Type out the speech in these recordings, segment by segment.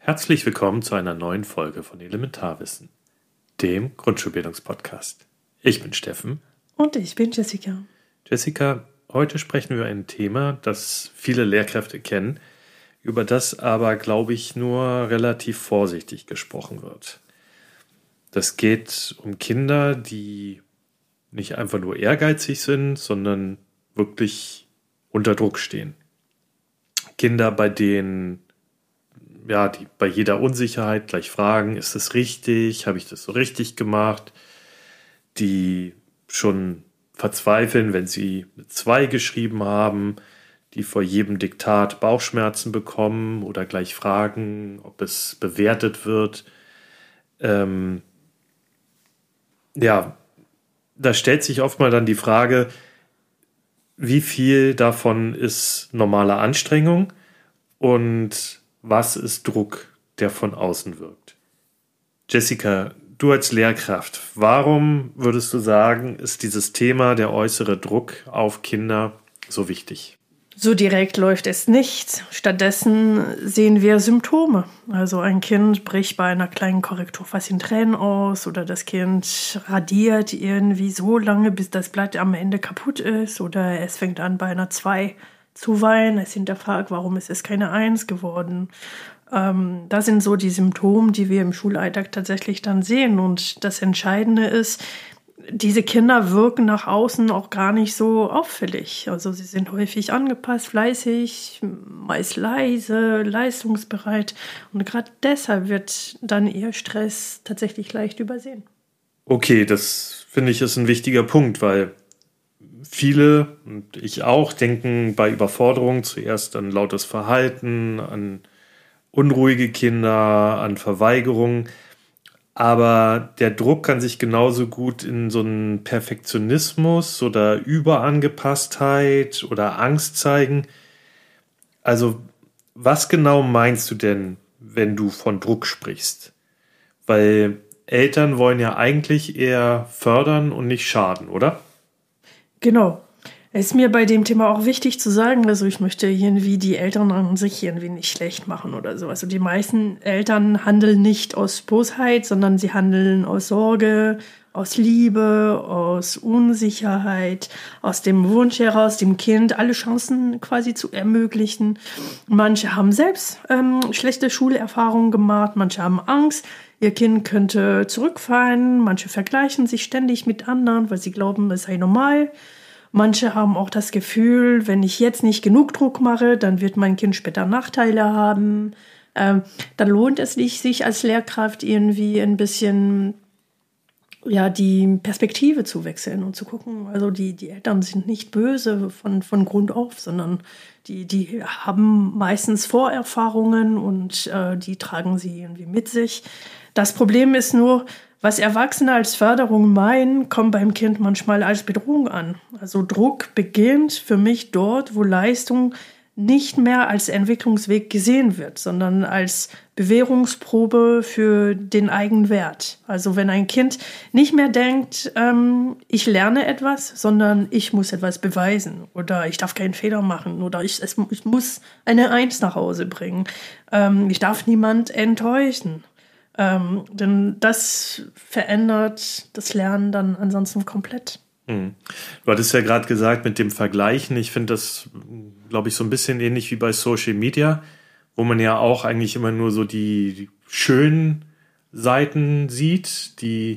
Herzlich willkommen zu einer neuen Folge von Elementarwissen, dem Grundschulbildungspodcast. Ich bin Steffen. Und ich bin Jessica. Jessica, heute sprechen wir über ein Thema, das viele Lehrkräfte kennen, über das aber, glaube ich, nur relativ vorsichtig gesprochen wird. Das geht um Kinder, die nicht einfach nur ehrgeizig sind, sondern wirklich unter Druck stehen. Kinder, bei denen die bei jeder Unsicherheit gleich fragen, ist das richtig, habe ich das so richtig gemacht, die schon verzweifeln, wenn sie eine 2 geschrieben haben, die vor jedem Diktat Bauchschmerzen bekommen oder gleich fragen, ob es bewertet wird. Da stellt sich oft mal dann die Frage, wie viel davon ist normale Anstrengung und was ist Druck, der von außen wirkt? Jessica, du als Lehrkraft, warum würdest du sagen, ist dieses Thema der äußere Druck auf Kinder so wichtig? So direkt läuft es nicht. Stattdessen sehen wir Symptome. Also ein Kind bricht bei einer kleinen Korrektur fast in Tränen aus oder das Kind radiert irgendwie so lange, bis das Blatt am Ende kaputt ist oder es fängt an bei einer 2 zu weinen. Es hinterfragt, warum ist es keine 1 geworden. Das sind so die Symptome, die wir im Schulalltag tatsächlich dann sehen. Und das Entscheidende ist, diese Kinder wirken nach außen auch gar nicht so auffällig. Also sie sind häufig angepasst, fleißig, meist leise, leistungsbereit. Und gerade deshalb wird dann ihr Stress tatsächlich leicht übersehen. Okay, das finde ich ist ein wichtiger Punkt, weil viele, und ich auch, denken bei Überforderung zuerst an lautes Verhalten, an unruhige Kinder, an Verweigerung. Aber der Druck kann sich genauso gut in so einen Perfektionismus oder Überangepasstheit oder Angst zeigen. Also, was genau meinst du denn, wenn du von Druck sprichst? Weil Eltern wollen ja eigentlich eher fördern und nicht schaden, oder? Genau. Es ist mir bei dem Thema auch wichtig zu sagen, also ich möchte irgendwie die Eltern an sich irgendwie nicht schlecht machen oder so. Also die meisten Eltern handeln nicht aus Bosheit, sondern sie handeln aus Sorge, aus Liebe, aus Unsicherheit, aus dem Wunsch heraus, dem Kind alle Chancen quasi zu ermöglichen. Manche haben selbst schlechte Schulerfahrungen gemacht, manche haben Angst, ihr Kind könnte zurückfallen, manche vergleichen sich ständig mit anderen, weil sie glauben, es sei normal. Manche haben auch das Gefühl, wenn ich jetzt nicht genug Druck mache, dann wird mein Kind später Nachteile haben. Dann lohnt es nicht, sich als Lehrkraft irgendwie ein bisschen die Perspektive zu wechseln und zu gucken. Also die Eltern sind nicht böse von Grund auf, sondern die haben meistens Vorerfahrungen und die tragen sie irgendwie mit sich. Das Problem ist nur, was Erwachsene als Förderung meinen, kommt beim Kind manchmal als Bedrohung an. Also Druck beginnt für mich dort, wo Leistung nicht mehr als Entwicklungsweg gesehen wird, sondern als Bewährungsprobe für den Eigenwert. Also wenn ein Kind nicht mehr denkt, ich lerne etwas, sondern ich muss etwas beweisen oder ich darf keinen Fehler machen oder ich muss eine 1 nach Hause bringen. Ich darf niemand enttäuschen. Denn das verändert das Lernen dann ansonsten komplett. Du hattest ja gerade gesagt mit dem Vergleichen, ich finde das, glaube ich, so ein bisschen ähnlich wie bei Social Media, wo man ja auch eigentlich immer nur so die schönen Seiten sieht,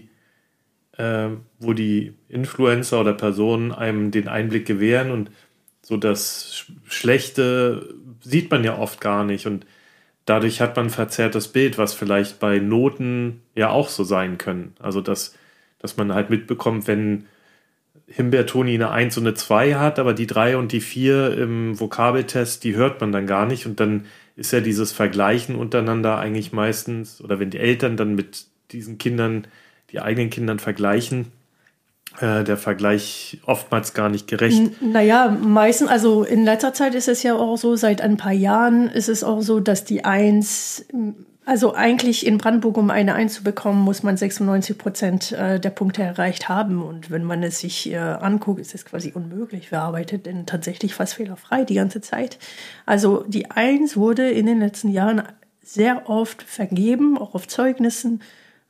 wo die Influencer oder Personen einem den Einblick gewähren und so das Schlechte sieht man ja oft gar nicht und dadurch hat man ein verzerrtes Bild, was vielleicht bei Noten ja auch so sein können. Also, dass man halt mitbekommt, wenn Himbeertoni eine 1 und eine 2 hat, aber die 3 und die 4 im Vokabeltest, die hört man dann gar nicht. Und dann ist ja dieses Vergleichen untereinander eigentlich meistens, oder wenn die Eltern dann mit diesen Kindern, die eigenen Kindern vergleichen, der Vergleich oftmals gar nicht gerecht. Naja, meistens, also in letzter Zeit ist es ja auch so, seit ein paar Jahren ist es auch so, dass die 1, also eigentlich in Brandenburg, um eine 1 zu bekommen, muss man 96% der Punkte erreicht haben. Und wenn man es sich anguckt, ist es quasi unmöglich. Wer arbeitet denn tatsächlich fast fehlerfrei die ganze Zeit? Also die 1 wurde in den letzten Jahren sehr oft vergeben, auch auf Zeugnissen,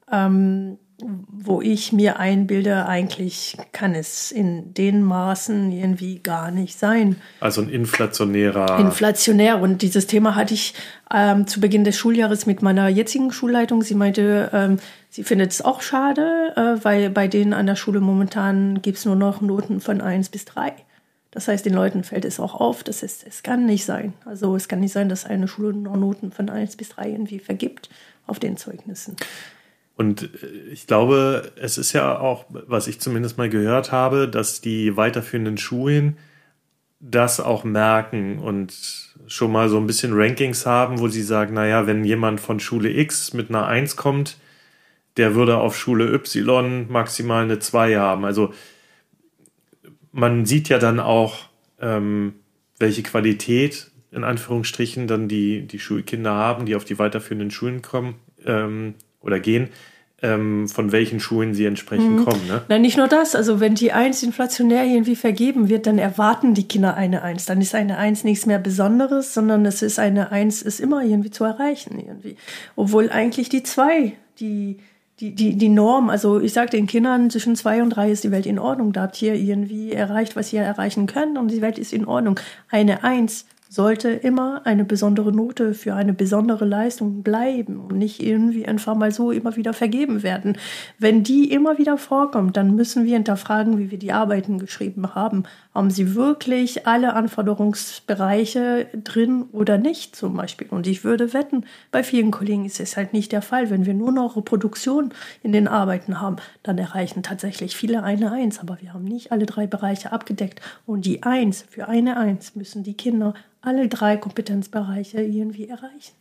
wo ich mir einbilde, eigentlich kann es in den Maßen irgendwie gar nicht sein. Also ein Inflationär. Und dieses Thema hatte ich zu Beginn des Schuljahres mit meiner jetzigen Schulleitung. Sie meinte, sie findet es auch schade, weil bei denen an der Schule momentan gibt es nur noch Noten von 1 bis 3. Das heißt, den Leuten fällt es auch auf, dass es kann nicht sein. Also es kann nicht sein, dass eine Schule nur Noten von 1 bis 3 irgendwie vergibt auf den Zeugnissen. Und ich glaube, es ist ja auch, was ich zumindest mal gehört habe, dass die weiterführenden Schulen das auch merken und schon mal so ein bisschen Rankings haben, wo sie sagen, naja, wenn jemand von Schule X mit einer 1 kommt, der würde auf Schule Y maximal eine 2 haben. Also man sieht ja dann auch, welche Qualität, in Anführungsstrichen, dann die Schulkinder haben, die auf die weiterführenden Schulen kommen oder gehen, von welchen Schulen sie entsprechend kommen. Ne? Nein, nicht nur das. Also wenn die 1 inflationär irgendwie vergeben wird, dann erwarten die Kinder eine 1. Dann ist eine 1 nichts mehr Besonderes, sondern es ist eine 1, ist immer irgendwie zu erreichen. Irgendwie. Obwohl eigentlich die 2, die Norm, also ich sage den Kindern, zwischen 2 und 3 ist die Welt in Ordnung. Da habt ihr irgendwie erreicht, was ihr erreichen könnt und die Welt ist in Ordnung. Eine 1 sollte immer eine besondere Note für eine besondere Leistung bleiben und nicht irgendwie einfach mal so immer wieder vergeben werden. Wenn die immer wieder vorkommt, dann müssen wir hinterfragen, wie wir die Arbeiten geschrieben haben. Haben sie wirklich alle Anforderungsbereiche drin oder nicht zum Beispiel? Und ich würde wetten, bei vielen Kollegen ist es halt nicht der Fall. Wenn wir nur noch Reproduktion in den Arbeiten haben, dann erreichen tatsächlich viele eine 1. Aber wir haben nicht alle 3 Bereiche abgedeckt. Und die 1, für eine 1 müssen die Kinder alle 3 Kompetenzbereiche irgendwie erreichen.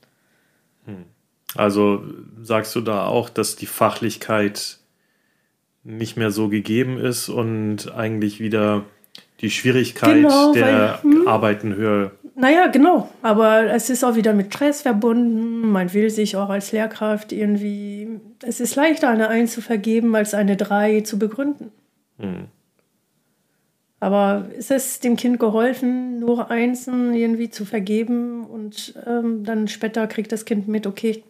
Also sagst du da auch, dass die Fachlichkeit nicht mehr so gegeben ist und eigentlich wieder die Schwierigkeit der Arbeiten höher? Naja, genau. Aber es ist auch wieder mit Stress verbunden. Man will sich auch als Lehrkraft irgendwie... Es ist leichter, eine 1 zu vergeben, als eine 3 zu begründen. Aber ist es dem Kind geholfen, nur Einsen irgendwie zu vergeben und dann später kriegt das Kind mit, okay,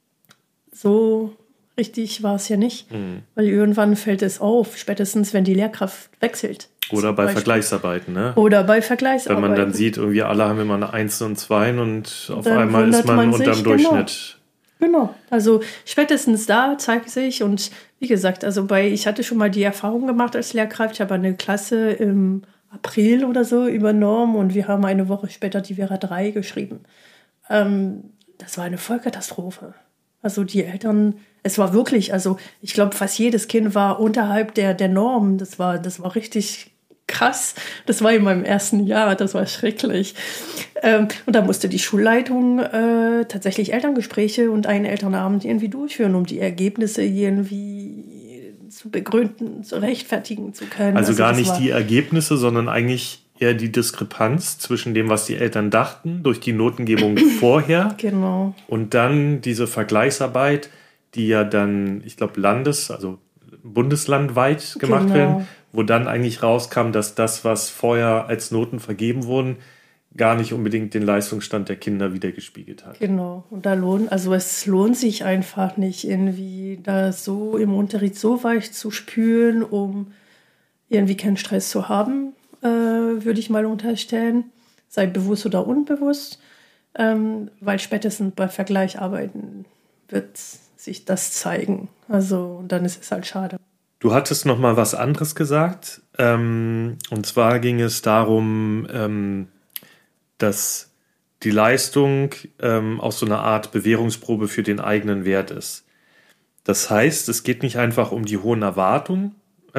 so richtig war es ja nicht. Weil irgendwann fällt es auf, spätestens wenn die Lehrkraft wechselt. Oder bei Vergleichsarbeiten, ne? Oder bei Vergleichsarbeiten. Wenn man dann sieht, irgendwie alle haben immer eine 1 und 2 und auf einmal ist man unterm Durchschnitt. Genau, also spätestens da zeigt sich und wie gesagt, also ich hatte schon mal die Erfahrung gemacht als Lehrkraft, ich habe eine Klasse im April oder so übernommen und wir haben eine Woche später die Vera 3 geschrieben. Das war eine Vollkatastrophe. Also die Eltern, es war wirklich, also ich glaube fast jedes Kind war unterhalb der Norm, das war richtig krass. Das war in meinem ersten Jahr, das war schrecklich. Und da musste die Schulleitung tatsächlich Elterngespräche und einen Elternabend irgendwie durchführen, um die Ergebnisse irgendwie zu begründen, zu rechtfertigen zu können. Also gar nicht die Ergebnisse, sondern eigentlich eher die Diskrepanz zwischen dem, was die Eltern dachten, durch die Notengebung vorher. Genau. Und dann diese Vergleichsarbeit, die ja dann, ich glaube, also bundeslandweit gemacht werden, wo dann eigentlich rauskam, dass das, was vorher als Noten vergeben wurden, gar nicht unbedingt den Leistungsstand der Kinder wiedergespiegelt hat. Genau. Und es lohnt sich einfach nicht, irgendwie da so im Unterricht so weich zu spülen, um irgendwie keinen Stress zu haben, würde ich mal unterstellen. Sei bewusst oder unbewusst, weil spätestens bei Vergleicharbeiten wird sich das zeigen. Also dann ist es halt schade. Du hattest noch mal was anderes gesagt. Und zwar ging es darum, dass die Leistung auch so eine Art Bewährungsprobe für den eigenen Wert ist. Das heißt, es geht nicht einfach um die hohen Erwartungen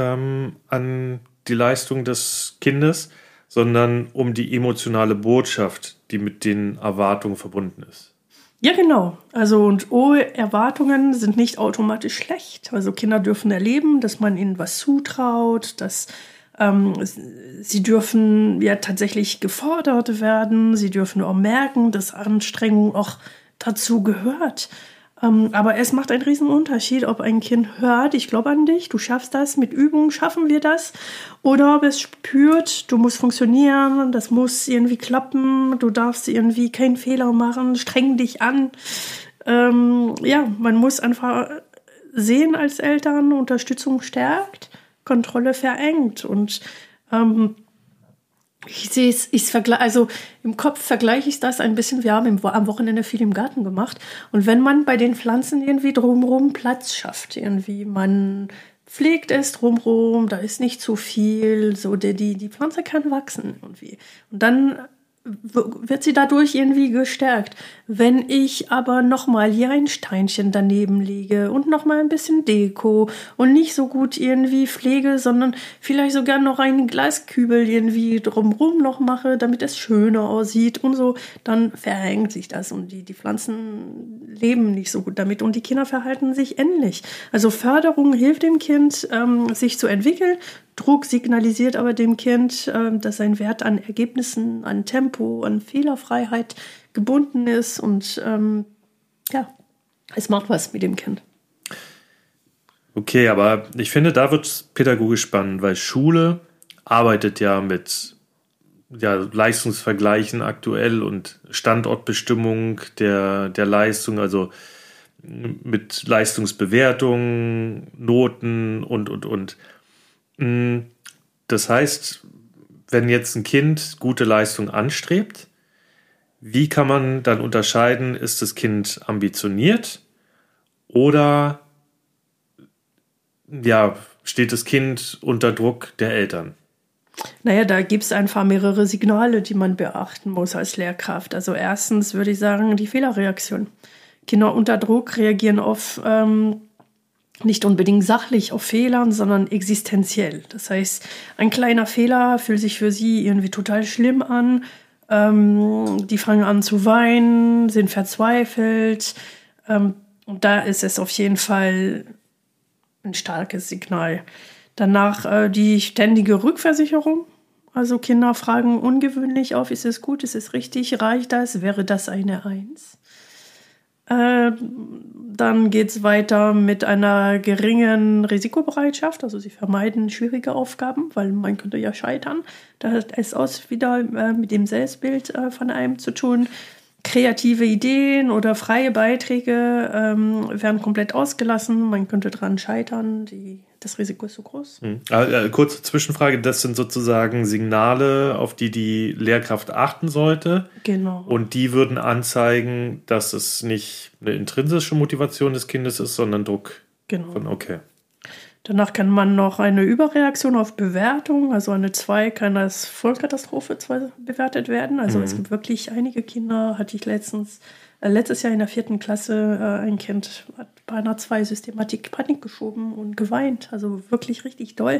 an die Leistung des Kindes, sondern um die emotionale Botschaft, die mit den Erwartungen verbunden ist. Ja, genau. Also und hohe Erwartungen sind nicht automatisch schlecht. Also Kinder dürfen erleben, dass man ihnen was zutraut, dass sie dürfen ja tatsächlich gefordert werden. Sie dürfen auch merken, dass Anstrengung auch dazu gehört. Aber es macht einen riesen Unterschied, ob ein Kind hört, ich glaube an dich, du schaffst das, mit Übung schaffen wir das, oder ob es spürt, du musst funktionieren, das muss irgendwie klappen, du darfst irgendwie keinen Fehler machen, streng dich an. Man muss einfach sehen als Eltern, Unterstützung stärkt, Kontrolle verengt. Und ich sehe es, also im Kopf vergleiche ich das ein bisschen. Wir haben am Wochenende viel im Garten gemacht. Und wenn man bei den Pflanzen irgendwie drumherum Platz schafft, irgendwie man pflegt es drumherum, da ist nicht zu viel, so die Pflanze kann wachsen irgendwie. Und dann wird sie dadurch irgendwie gestärkt. Wenn ich aber nochmal hier ein Steinchen daneben lege und nochmal ein bisschen Deko und nicht so gut irgendwie pflege, sondern vielleicht sogar noch einen Glaskübel irgendwie drumherum noch mache, damit es schöner aussieht und so, dann verhängt sich das und die Pflanzen leben nicht so gut damit und die Kinder verhalten sich ähnlich. Also Förderung hilft dem Kind, sich zu entwickeln. Druck signalisiert aber dem Kind, dass sein Wert an Ergebnissen, an Tempo, an Fehlerfreiheit gebunden ist und es macht was mit dem Kind. Okay, aber ich finde, da wird es pädagogisch spannend, weil Schule arbeitet ja mit Leistungsvergleichen aktuell und Standortbestimmung der Leistung, also mit Leistungsbewertung, Noten und. Das heißt, wenn jetzt ein Kind gute Leistung anstrebt, wie kann man dann unterscheiden, ist das Kind ambitioniert oder steht das Kind unter Druck der Eltern? Naja, da gibt es einfach mehrere Signale, die man beachten muss als Lehrkraft. Also erstens würde ich sagen, die Fehlerreaktion. Kinder unter Druck reagieren oft nicht unbedingt sachlich auf Fehlern, sondern existenziell. Das heißt, ein kleiner Fehler fühlt sich für sie irgendwie total schlimm an. Die fangen an zu weinen, sind verzweifelt. Und da ist es auf jeden Fall ein starkes Signal. Danach die ständige Rückversicherung. Also Kinder fragen ungewöhnlich auf, ist es gut, ist es richtig, reicht das, wäre das eine 1? Dann geht es weiter mit einer geringen Risikobereitschaft. Also sie vermeiden schwierige Aufgaben, weil man könnte ja scheitern. Da hat es wieder mit dem Selbstbild von einem zu tun. Kreative Ideen oder freie Beiträge werden komplett ausgelassen. Man könnte dran scheitern. Das Risiko ist so groß. Kurze Zwischenfrage, das sind sozusagen Signale, auf die Lehrkraft achten sollte. Genau. Und die würden anzeigen, dass es nicht eine intrinsische Motivation des Kindes ist, sondern Druck. Genau. Okay. Danach kann man noch eine Überreaktion auf Bewertung, also eine 2 kann als Vollkatastrophe bewertet werden. Also es gibt wirklich einige Kinder, hatte ich letztes Jahr in der 4. Klasse, ein Kind hat bei einer 2 Systematik Panik geschoben und geweint. Also wirklich richtig doll.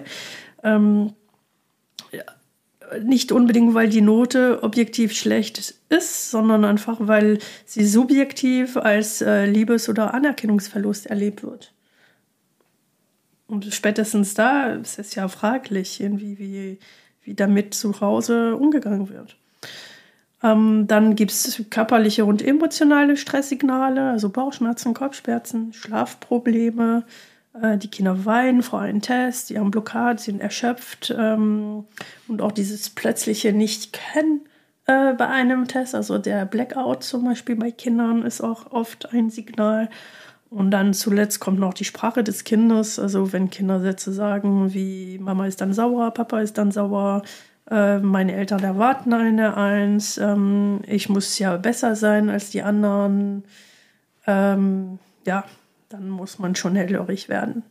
Nicht unbedingt, weil die Note objektiv schlecht ist, sondern einfach, weil sie subjektiv als Liebes- oder Anerkennungsverlust erlebt wird. Und spätestens da ist es ja fraglich, irgendwie, wie damit zu Hause umgegangen wird. Dann gibt es körperliche und emotionale Stresssignale, also Bauchschmerzen, Kopfschmerzen, Schlafprobleme. Die Kinder weinen vor einem Test, die haben Blockade, sind erschöpft. Und auch dieses plötzliche Nicht-Kennen bei einem Test, also der Blackout zum Beispiel bei Kindern ist auch oft ein Signal. Und dann zuletzt kommt noch die Sprache des Kindes. Also wenn Kinder Sätze sagen wie Mama ist dann sauer, Papa ist dann sauer, meine Eltern erwarten eine 1, ich muss ja besser sein als die anderen. Dann muss man schon hellhörig werden.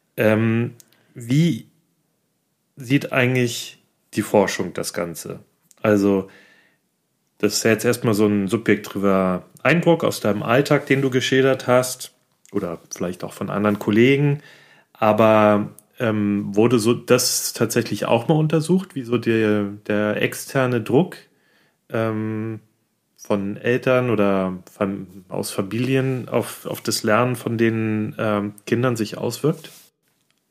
Wie sieht eigentlich die Forschung das Ganze? Also das ist ja jetzt erstmal so ein subjektiver Eindruck aus deinem Alltag, den du geschildert hast. Oder vielleicht auch von anderen Kollegen, aber wurde so das tatsächlich auch mal untersucht, wie so der externe Druck von Eltern oder aus Familien auf das Lernen von den Kindern sich auswirkt?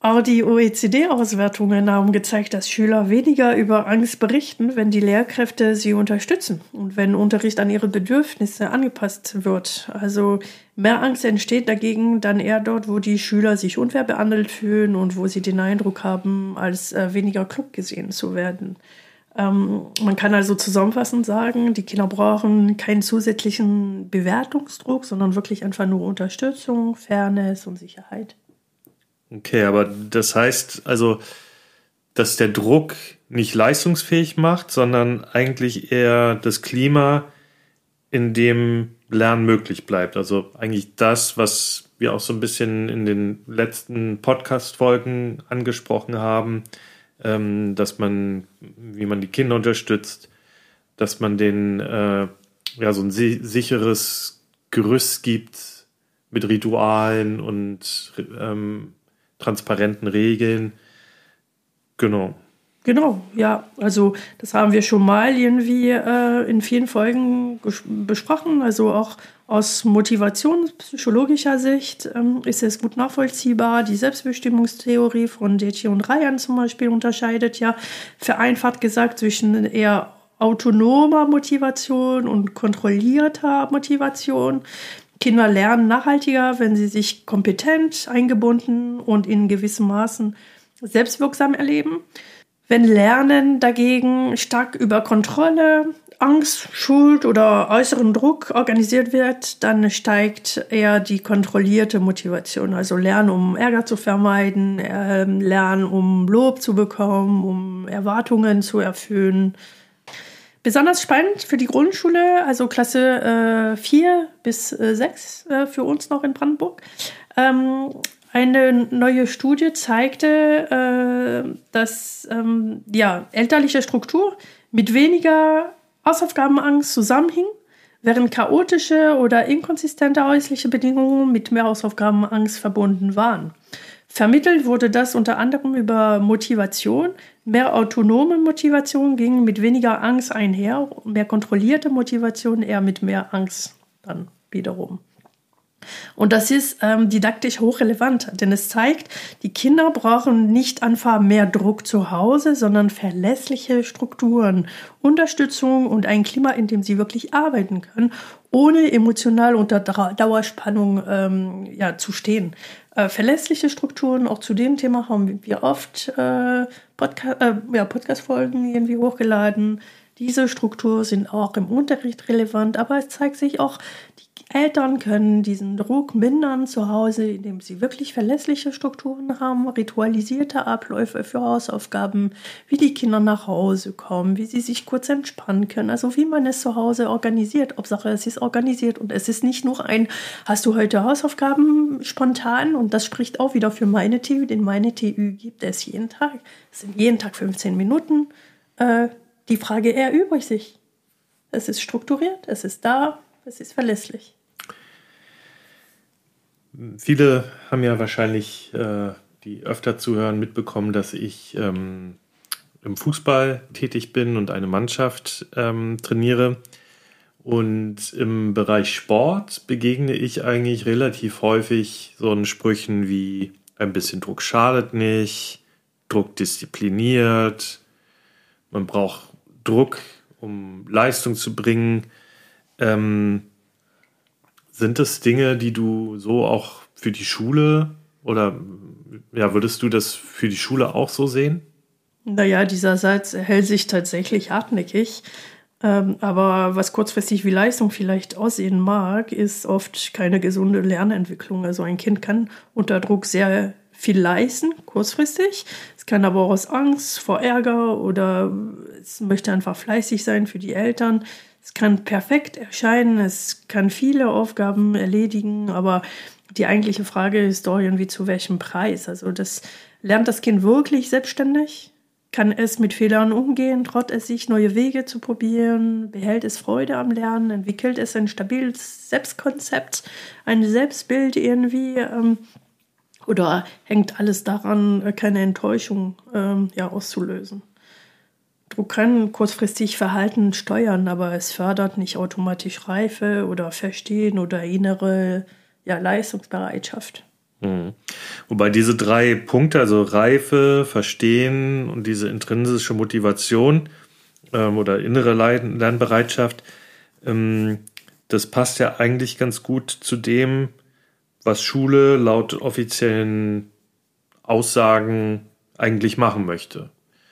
Auch die OECD-Auswertungen haben gezeigt, dass Schüler weniger über Angst berichten, wenn die Lehrkräfte sie unterstützen und wenn Unterricht an ihre Bedürfnisse angepasst wird. Also mehr Angst entsteht dagegen dann eher dort, wo die Schüler sich unfair behandelt fühlen und wo sie den Eindruck haben, als weniger klug gesehen zu werden. Man kann also zusammenfassend sagen, die Kinder brauchen keinen zusätzlichen Bewertungsdruck, sondern wirklich einfach nur Unterstützung, Fairness und Sicherheit. Okay, aber das heißt also, dass der Druck nicht leistungsfähig macht, sondern eigentlich eher das Klima, in dem Lernen möglich bleibt. Also eigentlich das, was wir auch so ein bisschen in den letzten Podcast-Folgen angesprochen haben, dass man, wie man die Kinder unterstützt, dass man denen so ein sicheres Gerüst gibt mit Ritualen und transparenten Regeln. Genau. Genau, ja. Also das haben wir schon mal irgendwie in vielen Folgen besprochen. Also auch aus motivationspsychologischer Sicht ist es gut nachvollziehbar. Die Selbstbestimmungstheorie von Deci und Ryan zum Beispiel unterscheidet ja vereinfacht gesagt zwischen eher autonomer Motivation und kontrollierter Motivation. Kinder lernen nachhaltiger, wenn sie sich kompetent, eingebunden und in gewissem Maßen selbstwirksam erleben. Wenn Lernen dagegen stark über Kontrolle, Angst, Schuld oder äußeren Druck organisiert wird, dann steigt eher die kontrollierte Motivation. Also Lernen, um Ärger zu vermeiden, Lernen, um Lob zu bekommen, um Erwartungen zu erfüllen. Besonders spannend für die Grundschule, also Klasse 4 bis 6 für uns noch in Brandenburg. Eine neue Studie zeigte, dass elterliche Struktur mit weniger Hausaufgabenangst zusammenhing, während chaotische oder inkonsistente häusliche Bedingungen mit mehr Hausaufgabenangst verbunden waren. Vermittelt wurde das unter anderem über Motivation. Mehr autonome Motivation ging mit weniger Angst einher, mehr kontrollierte Motivation eher mit mehr Angst dann wiederum. Und das ist didaktisch hochrelevant, denn es zeigt, die Kinder brauchen nicht einfach mehr Druck zu Hause, sondern verlässliche Strukturen, Unterstützung und ein Klima, in dem sie wirklich arbeiten können, ohne emotional unter Dauerspannung zu stehen. Verlässliche Strukturen, auch zu dem Thema haben wir oft Podcast-Folgen irgendwie hochgeladen. Diese Strukturen sind auch im Unterricht relevant, aber es zeigt sich auch, die Eltern können diesen Druck mindern zu Hause, indem sie wirklich verlässliche Strukturen haben, ritualisierte Abläufe für Hausaufgaben, wie die Kinder nach Hause kommen, wie sie sich kurz entspannen können, also wie man es zu Hause organisiert. Hauptsache, es ist organisiert und es ist nicht nur hast du heute Hausaufgaben spontan, und das spricht auch wieder für meine TÜ, denn meine TÜ gibt es jeden Tag. Es sind jeden Tag 15 Minuten. Die Frage erübrigt sich. Es ist strukturiert, es ist da, es ist verlässlich. Viele haben ja wahrscheinlich, die öfter zuhören, mitbekommen, dass ich im Fußball tätig bin und eine Mannschaft trainiere. Und im Bereich Sport begegne ich eigentlich relativ häufig so einen Sprüchen wie: ein bisschen Druck schadet nicht, Druck diszipliniert, man braucht Druck, um Leistung zu bringen. Sind das Dinge, die du so auch für die Schule oder würdest du das für die Schule auch so sehen? Naja, dieser Satz hält sich tatsächlich hartnäckig. Aber was kurzfristig wie Leistung vielleicht aussehen mag, ist oft keine gesunde Lernentwicklung. Also ein Kind kann unter Druck sehr viel leisten, kurzfristig. Es kann aber auch aus Angst vor Ärger oder es möchte einfach fleißig sein für die Eltern. Es kann perfekt erscheinen, es kann viele Aufgaben erledigen, aber die eigentliche Frage ist doch irgendwie, zu welchem Preis? Also lernt das Kind wirklich selbstständig? Kann es mit Fehlern umgehen, traut es sich, neue Wege zu probieren? Behält es Freude am Lernen? Entwickelt es ein stabiles Selbstkonzept, ein Selbstbild irgendwie? Oder hängt alles daran, keine Enttäuschung auszulösen? Druck kann kurzfristig Verhalten steuern, aber es fördert nicht automatisch Reife oder Verstehen oder innere Leistungsbereitschaft. Mhm. Wobei diese 3 Punkte, also Reife, Verstehen und diese intrinsische Motivation oder innere Lernbereitschaft, das passt ja eigentlich ganz gut zu dem, was Schule laut offiziellen Aussagen eigentlich machen möchte.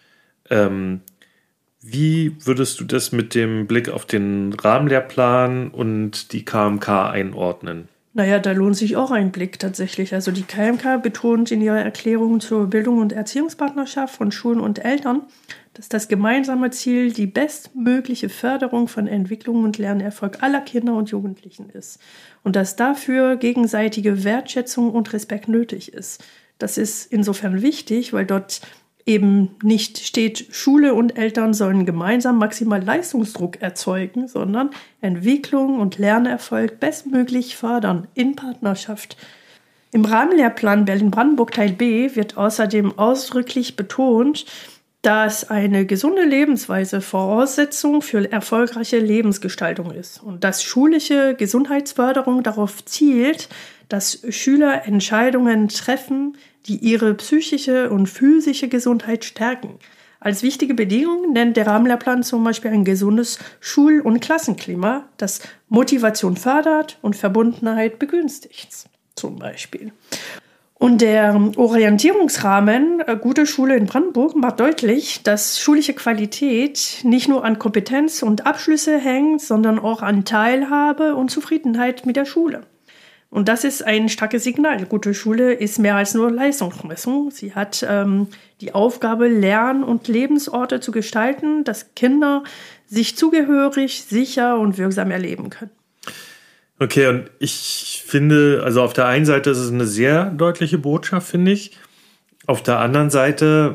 Wie würdest du das mit dem Blick auf den Rahmenlehrplan und die KMK einordnen? Naja, da lohnt sich auch ein Blick tatsächlich. Also die KMK betont in ihrer Erklärung zur Bildung und Erziehungspartnerschaft von Schulen und Eltern, dass das gemeinsame Ziel die bestmögliche Förderung von Entwicklung und Lernerfolg aller Kinder und Jugendlichen ist und dass dafür gegenseitige Wertschätzung und Respekt nötig ist. Das ist insofern wichtig, weil dort eben nicht steht, Schule und Eltern sollen gemeinsam maximal Leistungsdruck erzeugen, sondern Entwicklung und Lernerfolg bestmöglich fördern in Partnerschaft. Im Rahmenlehrplan Berlin-Brandenburg Teil B wird außerdem ausdrücklich betont, dass eine gesunde Lebensweise Voraussetzung für erfolgreiche Lebensgestaltung ist und dass schulische Gesundheitsförderung darauf zielt, dass Schüler Entscheidungen treffen, die ihre psychische und physische Gesundheit stärken. Als wichtige Bedingung nennt der Rahmenlehrplan zum Beispiel ein gesundes Schul- und Klassenklima, das Motivation fördert und Verbundenheit begünstigt, zum Beispiel. Und der Orientierungsrahmen Gute Schule in Brandenburg macht deutlich, dass schulische Qualität nicht nur an Kompetenz und Abschlüsse hängt, sondern auch an Teilhabe und Zufriedenheit mit der Schule. Und das ist ein starkes Signal. Gute Schule ist mehr als nur Leistungsmessung. Sie hat die Aufgabe, Lern- und Lebensorte zu gestalten, dass Kinder sich zugehörig, sicher und wirksam erleben können. Okay, und ich finde, also auf der einen Seite ist es eine sehr deutliche Botschaft, finde ich. Auf der anderen Seite,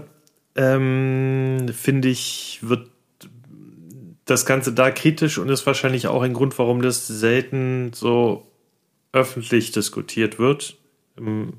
finde ich, wird das Ganze da kritisch und ist wahrscheinlich auch ein Grund, warum das selten so öffentlich diskutiert wird, von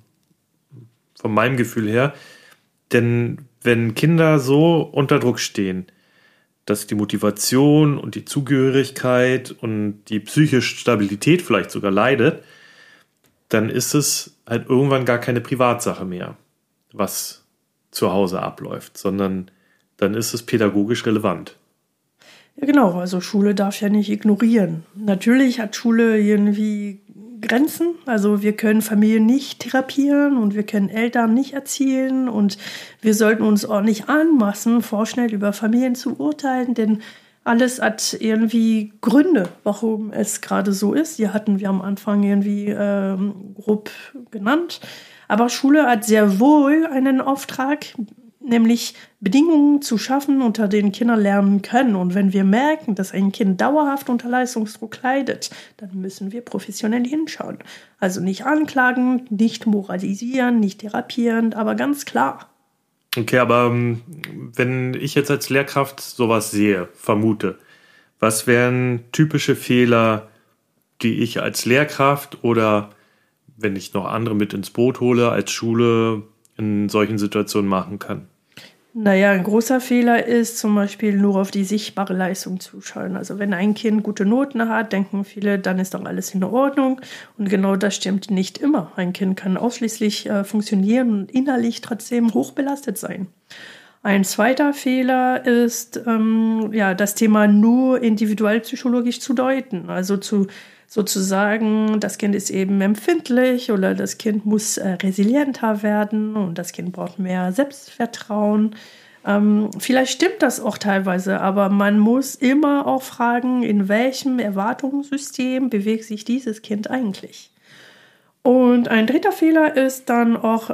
meinem Gefühl her. Denn wenn Kinder so unter Druck stehen, dass die Motivation und die Zugehörigkeit und die psychische Stabilität vielleicht sogar leidet, dann ist es halt irgendwann gar keine Privatsache mehr, was zu Hause abläuft, sondern dann ist es pädagogisch relevant. Ja, genau. Also Schule darf ja nicht ignorieren. Natürlich hat Schule irgendwie Grenzen. Also wir können Familien nicht therapieren und wir können Eltern nicht erziehen und wir sollten uns auch nicht anmaßen, vorschnell über Familien zu urteilen, denn alles hat irgendwie Gründe, warum es gerade so ist. Die hatten wir am Anfang irgendwie grob genannt. Aber Schule hat sehr wohl einen Auftrag, nämlich Bedingungen zu schaffen, unter denen Kinder lernen können. Und wenn wir merken, dass ein Kind dauerhaft unter Leistungsdruck leidet, dann müssen wir professionell hinschauen. Also nicht anklagen, nicht moralisieren, nicht therapieren, aber ganz klar. Okay, aber wenn ich jetzt als Lehrkraft sowas sehe, vermute, was wären typische Fehler, die ich als Lehrkraft oder wenn ich noch andere mit ins Boot hole, als Schule in solchen Situationen machen kann? Naja, ein großer Fehler ist zum Beispiel nur auf die sichtbare Leistung zu schauen. Also wenn ein Kind gute Noten hat, denken viele, dann ist doch alles in Ordnung. Und genau das stimmt nicht immer. Ein Kind kann ausschließlich funktionieren und innerlich trotzdem hochbelastet sein. Ein zweiter Fehler ist, das Thema nur individualpsychologisch zu deuten. Also sozusagen, das Kind ist eben empfindlich oder das Kind muss resilienter werden und das Kind braucht mehr Selbstvertrauen. Vielleicht stimmt das auch teilweise, aber man muss immer auch fragen, in welchem Erwartungssystem bewegt sich dieses Kind eigentlich. Und ein dritter Fehler ist dann auch,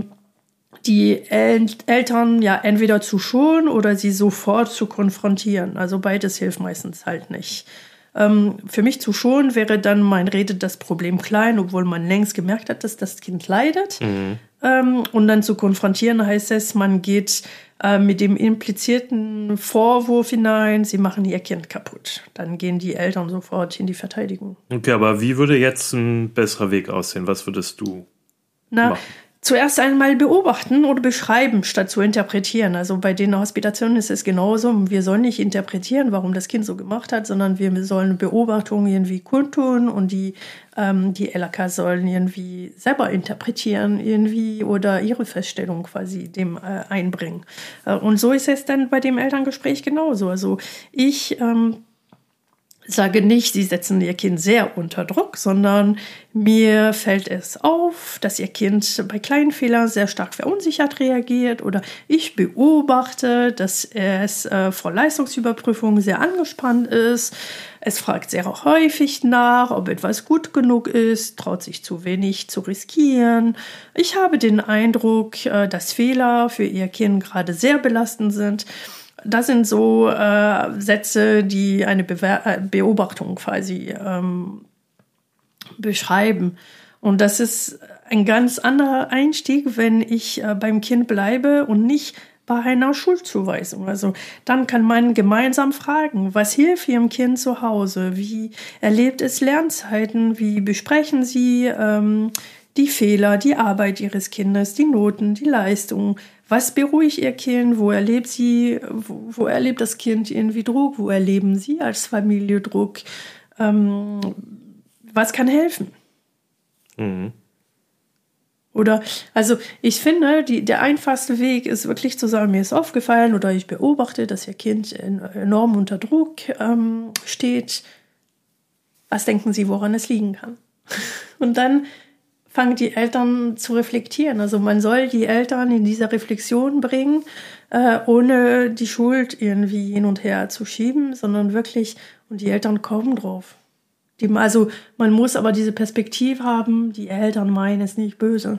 die Eltern ja entweder zu schonen oder sie sofort zu konfrontieren. Also beides hilft meistens halt nicht. Für mich zu schonen wäre dann, man redet das Problem klein, obwohl man längst gemerkt hat, dass das Kind leidet. Und dann zu konfrontieren heißt es, man geht mit dem implizierten Vorwurf hinein, sie machen ihr Kind kaputt. Dann gehen die Eltern sofort in die Verteidigung. Okay, aber wie würde jetzt ein besserer Weg aussehen? Was würdest du machen? zuerst einmal beobachten oder beschreiben, statt zu interpretieren. Also bei den Hospitationen ist es genauso. Wir sollen nicht interpretieren, warum das Kind so gemacht hat, sondern wir sollen Beobachtungen irgendwie kundtun und die LK sollen irgendwie selber interpretieren irgendwie oder ihre Feststellung quasi dem einbringen. Und so ist es dann bei dem Elterngespräch genauso. Also ich sage nicht, sie setzen ihr Kind sehr unter Druck, sondern mir fällt es auf, dass ihr Kind bei kleinen Fehlern sehr stark verunsichert reagiert oder ich beobachte, dass es vor Leistungsüberprüfung sehr angespannt ist. Es fragt sehr häufig nach, ob etwas gut genug ist, traut sich zu wenig zu riskieren. Ich habe den Eindruck, dass Fehler für ihr Kind gerade sehr belastend sind. Das sind so Sätze, die eine Beobachtung quasi beschreiben. Und das ist ein ganz anderer Einstieg, wenn ich beim Kind bleibe und nicht bei einer Schuldzuweisung. Also dann kann man gemeinsam fragen, was hilft Ihrem Kind zu Hause? Wie erlebt es Lernzeiten? Wie besprechen Sie die Fehler, die Arbeit Ihres Kindes, die Noten, die Leistungen? Was beruhigt Ihr Kind? Wo erlebt das Kind irgendwie Druck? Wo erleben Sie als Familie Druck? Was kann helfen? Mhm. Oder, also ich finde, der einfachste Weg ist wirklich zu sagen, mir ist aufgefallen oder ich beobachte, dass Ihr Kind enorm unter Druck steht. Was denken Sie, woran es liegen kann? Und dann fangen die Eltern zu reflektieren. Also man soll die Eltern in diese Reflexion bringen, ohne die Schuld irgendwie hin und her zu schieben, sondern wirklich, und die Eltern kommen drauf. Also man muss aber diese Perspektive haben, die Eltern meinen es nicht böse.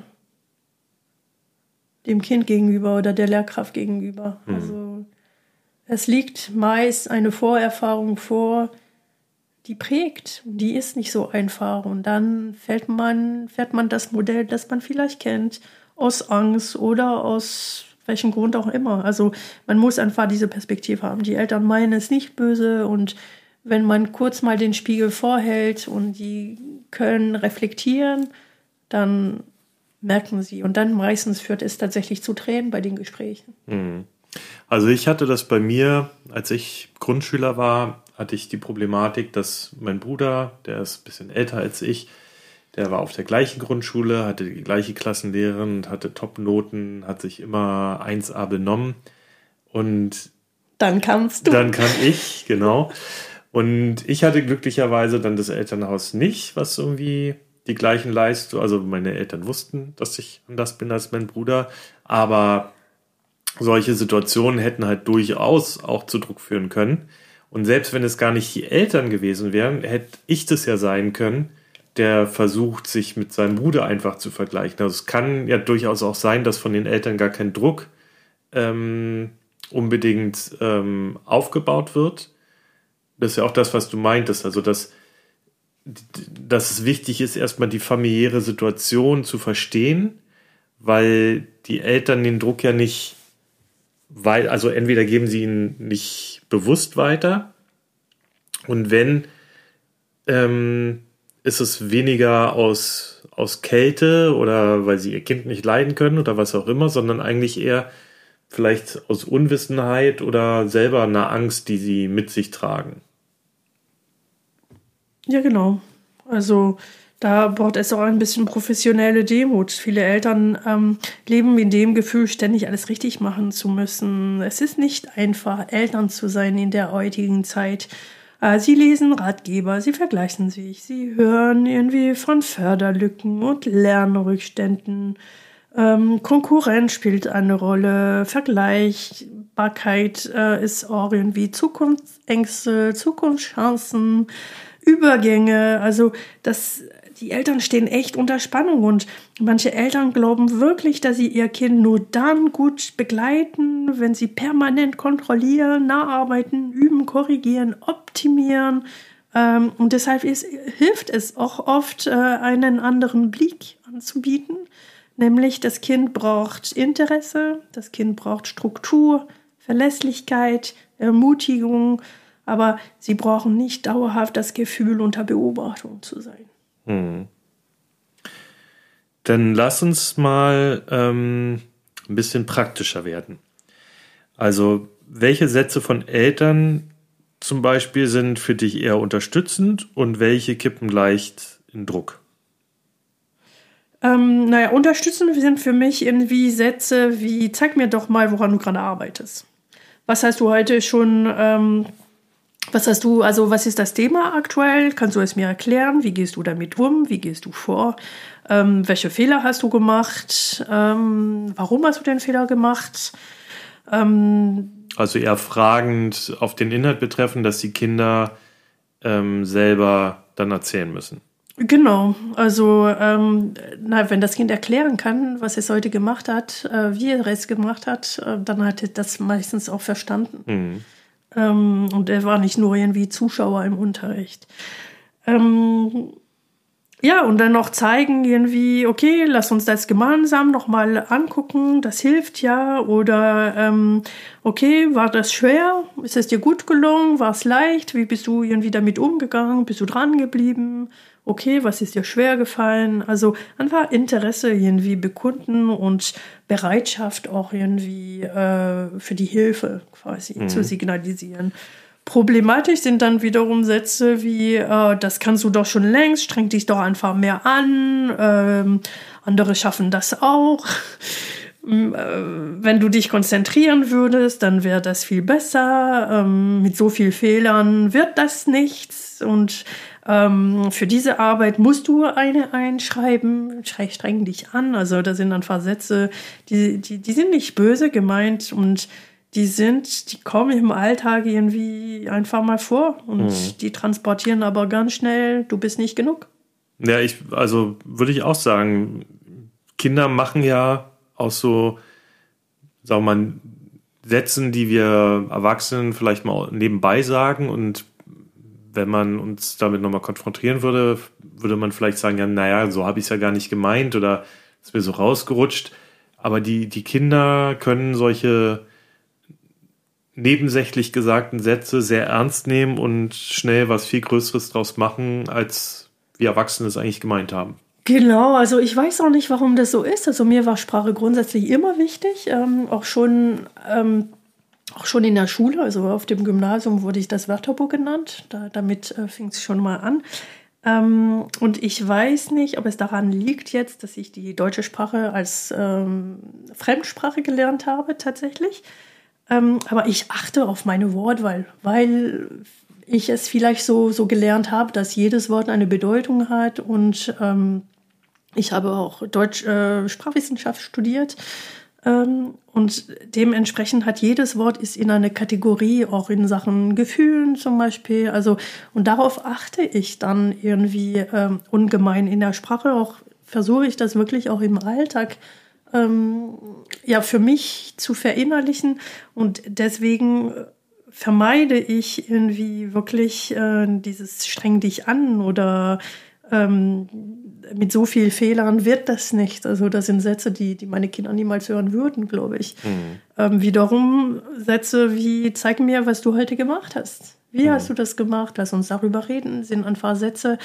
Dem Kind gegenüber oder der Lehrkraft gegenüber. Mhm. Also es liegt meist eine Vorerfahrung vor, die prägt, die ist nicht so einfach. Und dann fährt man das Modell, das man vielleicht kennt, aus Angst oder aus welchem Grund auch immer. Also man muss einfach diese Perspektive haben. Die Eltern meinen es nicht böse und wenn man kurz mal den Spiegel vorhält und die können reflektieren, dann merken sie. Und dann meistens führt es tatsächlich zu Tränen bei den Gesprächen. Also ich hatte das bei mir, als ich Grundschüler war, hatte ich die Problematik, dass mein Bruder, der ist ein bisschen älter als ich, der war auf der gleichen Grundschule, hatte die gleiche Klassenlehrerin und hatte Top-Noten, hat sich immer 1A benommen. Und dann kamst du. Dann kam ich, genau. Und ich hatte glücklicherweise dann das Elternhaus nicht, was irgendwie die gleichen Leistungen, also meine Eltern wussten, dass ich anders bin als mein Bruder, aber solche Situationen hätten halt durchaus auch zu Druck führen können. Und selbst wenn es gar nicht die Eltern gewesen wären, hätte ich das ja sein können, der versucht, sich mit seinem Bruder einfach zu vergleichen. Also es kann ja durchaus auch sein, dass von den Eltern gar kein Druck unbedingt aufgebaut wird. Das ist ja auch das, was du meintest. Also dass es wichtig ist, erstmal die familiäre Situation zu verstehen, weil die Eltern den Druck ja nicht, also entweder geben sie ihn nicht bewusst weiter und wenn, ist es weniger aus Kälte oder weil sie ihr Kind nicht leiden können oder was auch immer, sondern eigentlich eher vielleicht aus Unwissenheit oder selber einer Angst, die sie mit sich tragen. Ja, genau. Also da braucht es auch ein bisschen professionelle Demut. Viele Eltern leben in dem Gefühl, ständig alles richtig machen zu müssen. Es ist nicht einfach, Eltern zu sein in der heutigen Zeit. Sie lesen Ratgeber, sie vergleichen sich, sie hören irgendwie von Förderlücken und Lernrückständen. Konkurrenz spielt eine Rolle, Vergleichbarkeit ist auch irgendwie Zukunftsängste, Zukunftschancen, Übergänge, also die Eltern stehen echt unter Spannung und manche Eltern glauben wirklich, dass sie ihr Kind nur dann gut begleiten, wenn sie permanent kontrollieren, nacharbeiten, üben, korrigieren, optimieren. Und deshalb hilft es auch oft, einen anderen Blick anzubieten, nämlich das Kind braucht Interesse, das Kind braucht Struktur, Verlässlichkeit, Ermutigung, aber sie brauchen nicht dauerhaft das Gefühl, unter Beobachtung zu sein. Dann lass uns mal ein bisschen praktischer werden. Also, welche Sätze von Eltern zum Beispiel sind für dich eher unterstützend und welche kippen leicht in Druck? Unterstützend sind für mich irgendwie Sätze wie, zeig mir doch mal, woran du gerade arbeitest. Was hast du heute schon, was ist das Thema aktuell? Kannst du es mir erklären? Wie gehst du damit um? Wie gehst du vor? Welche Fehler hast du gemacht? Warum hast du den Fehler gemacht? Also eher fragend auf den Inhalt betreffen, dass die Kinder selber dann erzählen müssen. Genau, also wenn das Kind erklären kann, was es heute gemacht hat, wie er es gemacht hat, dann hat er das meistens auch verstanden. Und er war nicht nur irgendwie Zuschauer im Unterricht. Und dann noch zeigen irgendwie, okay, lass uns das gemeinsam nochmal angucken, das hilft ja. Oder okay, war das schwer? Ist es dir gut gelungen? War es leicht? Wie bist du irgendwie damit umgegangen? Bist du dran geblieben? Okay, was ist dir schwer gefallen? Also einfach Interesse irgendwie bekunden und Bereitschaft auch irgendwie für die Hilfe quasi zu signalisieren. Problematisch sind dann wiederum Sätze wie, das kannst du doch schon längst, streng dich doch einfach mehr an, andere schaffen das auch. Wenn du dich konzentrieren würdest, dann wäre das viel besser. Mit so vielen Fehlern wird das nichts. Und für diese Arbeit musst du eine einschreiben, streng dich an. Also da sind einfach Sätze, die sind nicht böse gemeint und die kommen im Alltag irgendwie einfach mal vor und die transportieren aber ganz schnell, du bist nicht genug. Ja, würde ich auch sagen, Kinder machen ja aus so, sagen wir mal, Sätzen, die wir Erwachsenen vielleicht mal nebenbei sagen und wenn man uns damit nochmal konfrontieren würde, würde man vielleicht sagen, ja, naja, so habe ich es ja gar nicht gemeint oder ist mir so rausgerutscht. Aber die Kinder können solche nebensächlich gesagten Sätze sehr ernst nehmen und schnell was viel Größeres draus machen, als wir Erwachsene es eigentlich gemeint haben. Genau, also ich weiß auch nicht, warum das so ist. Also mir war Sprache grundsätzlich immer wichtig, auch schon in der Schule, also auf dem Gymnasium wurde ich das Wörterbuch genannt. Damit fing es schon mal an. Und ich weiß nicht, ob es daran liegt jetzt, dass ich die deutsche Sprache als Fremdsprache gelernt habe tatsächlich. Aber ich achte auf meine Wortwahl, weil ich es vielleicht so gelernt habe, dass jedes Wort eine Bedeutung hat. Und ich habe auch Sprachwissenschaft studiert. Und dementsprechend hat jedes Wort ist in eine Kategorie, auch in Sachen Gefühlen zum Beispiel. Also, und darauf achte ich dann irgendwie ungemein in der Sprache. Auch versuche ich das wirklich auch im Alltag für mich zu verinnerlichen. Und deswegen vermeide ich irgendwie wirklich dieses streng dich an oder mit so vielen Fehlern wird das nicht. Also das sind Sätze, die meine Kinder niemals hören würden, glaube ich. Wiederum Sätze wie, zeig mir, was du heute gemacht hast. Wie hast du das gemacht? Lass uns darüber reden. Sind einfach Sätze,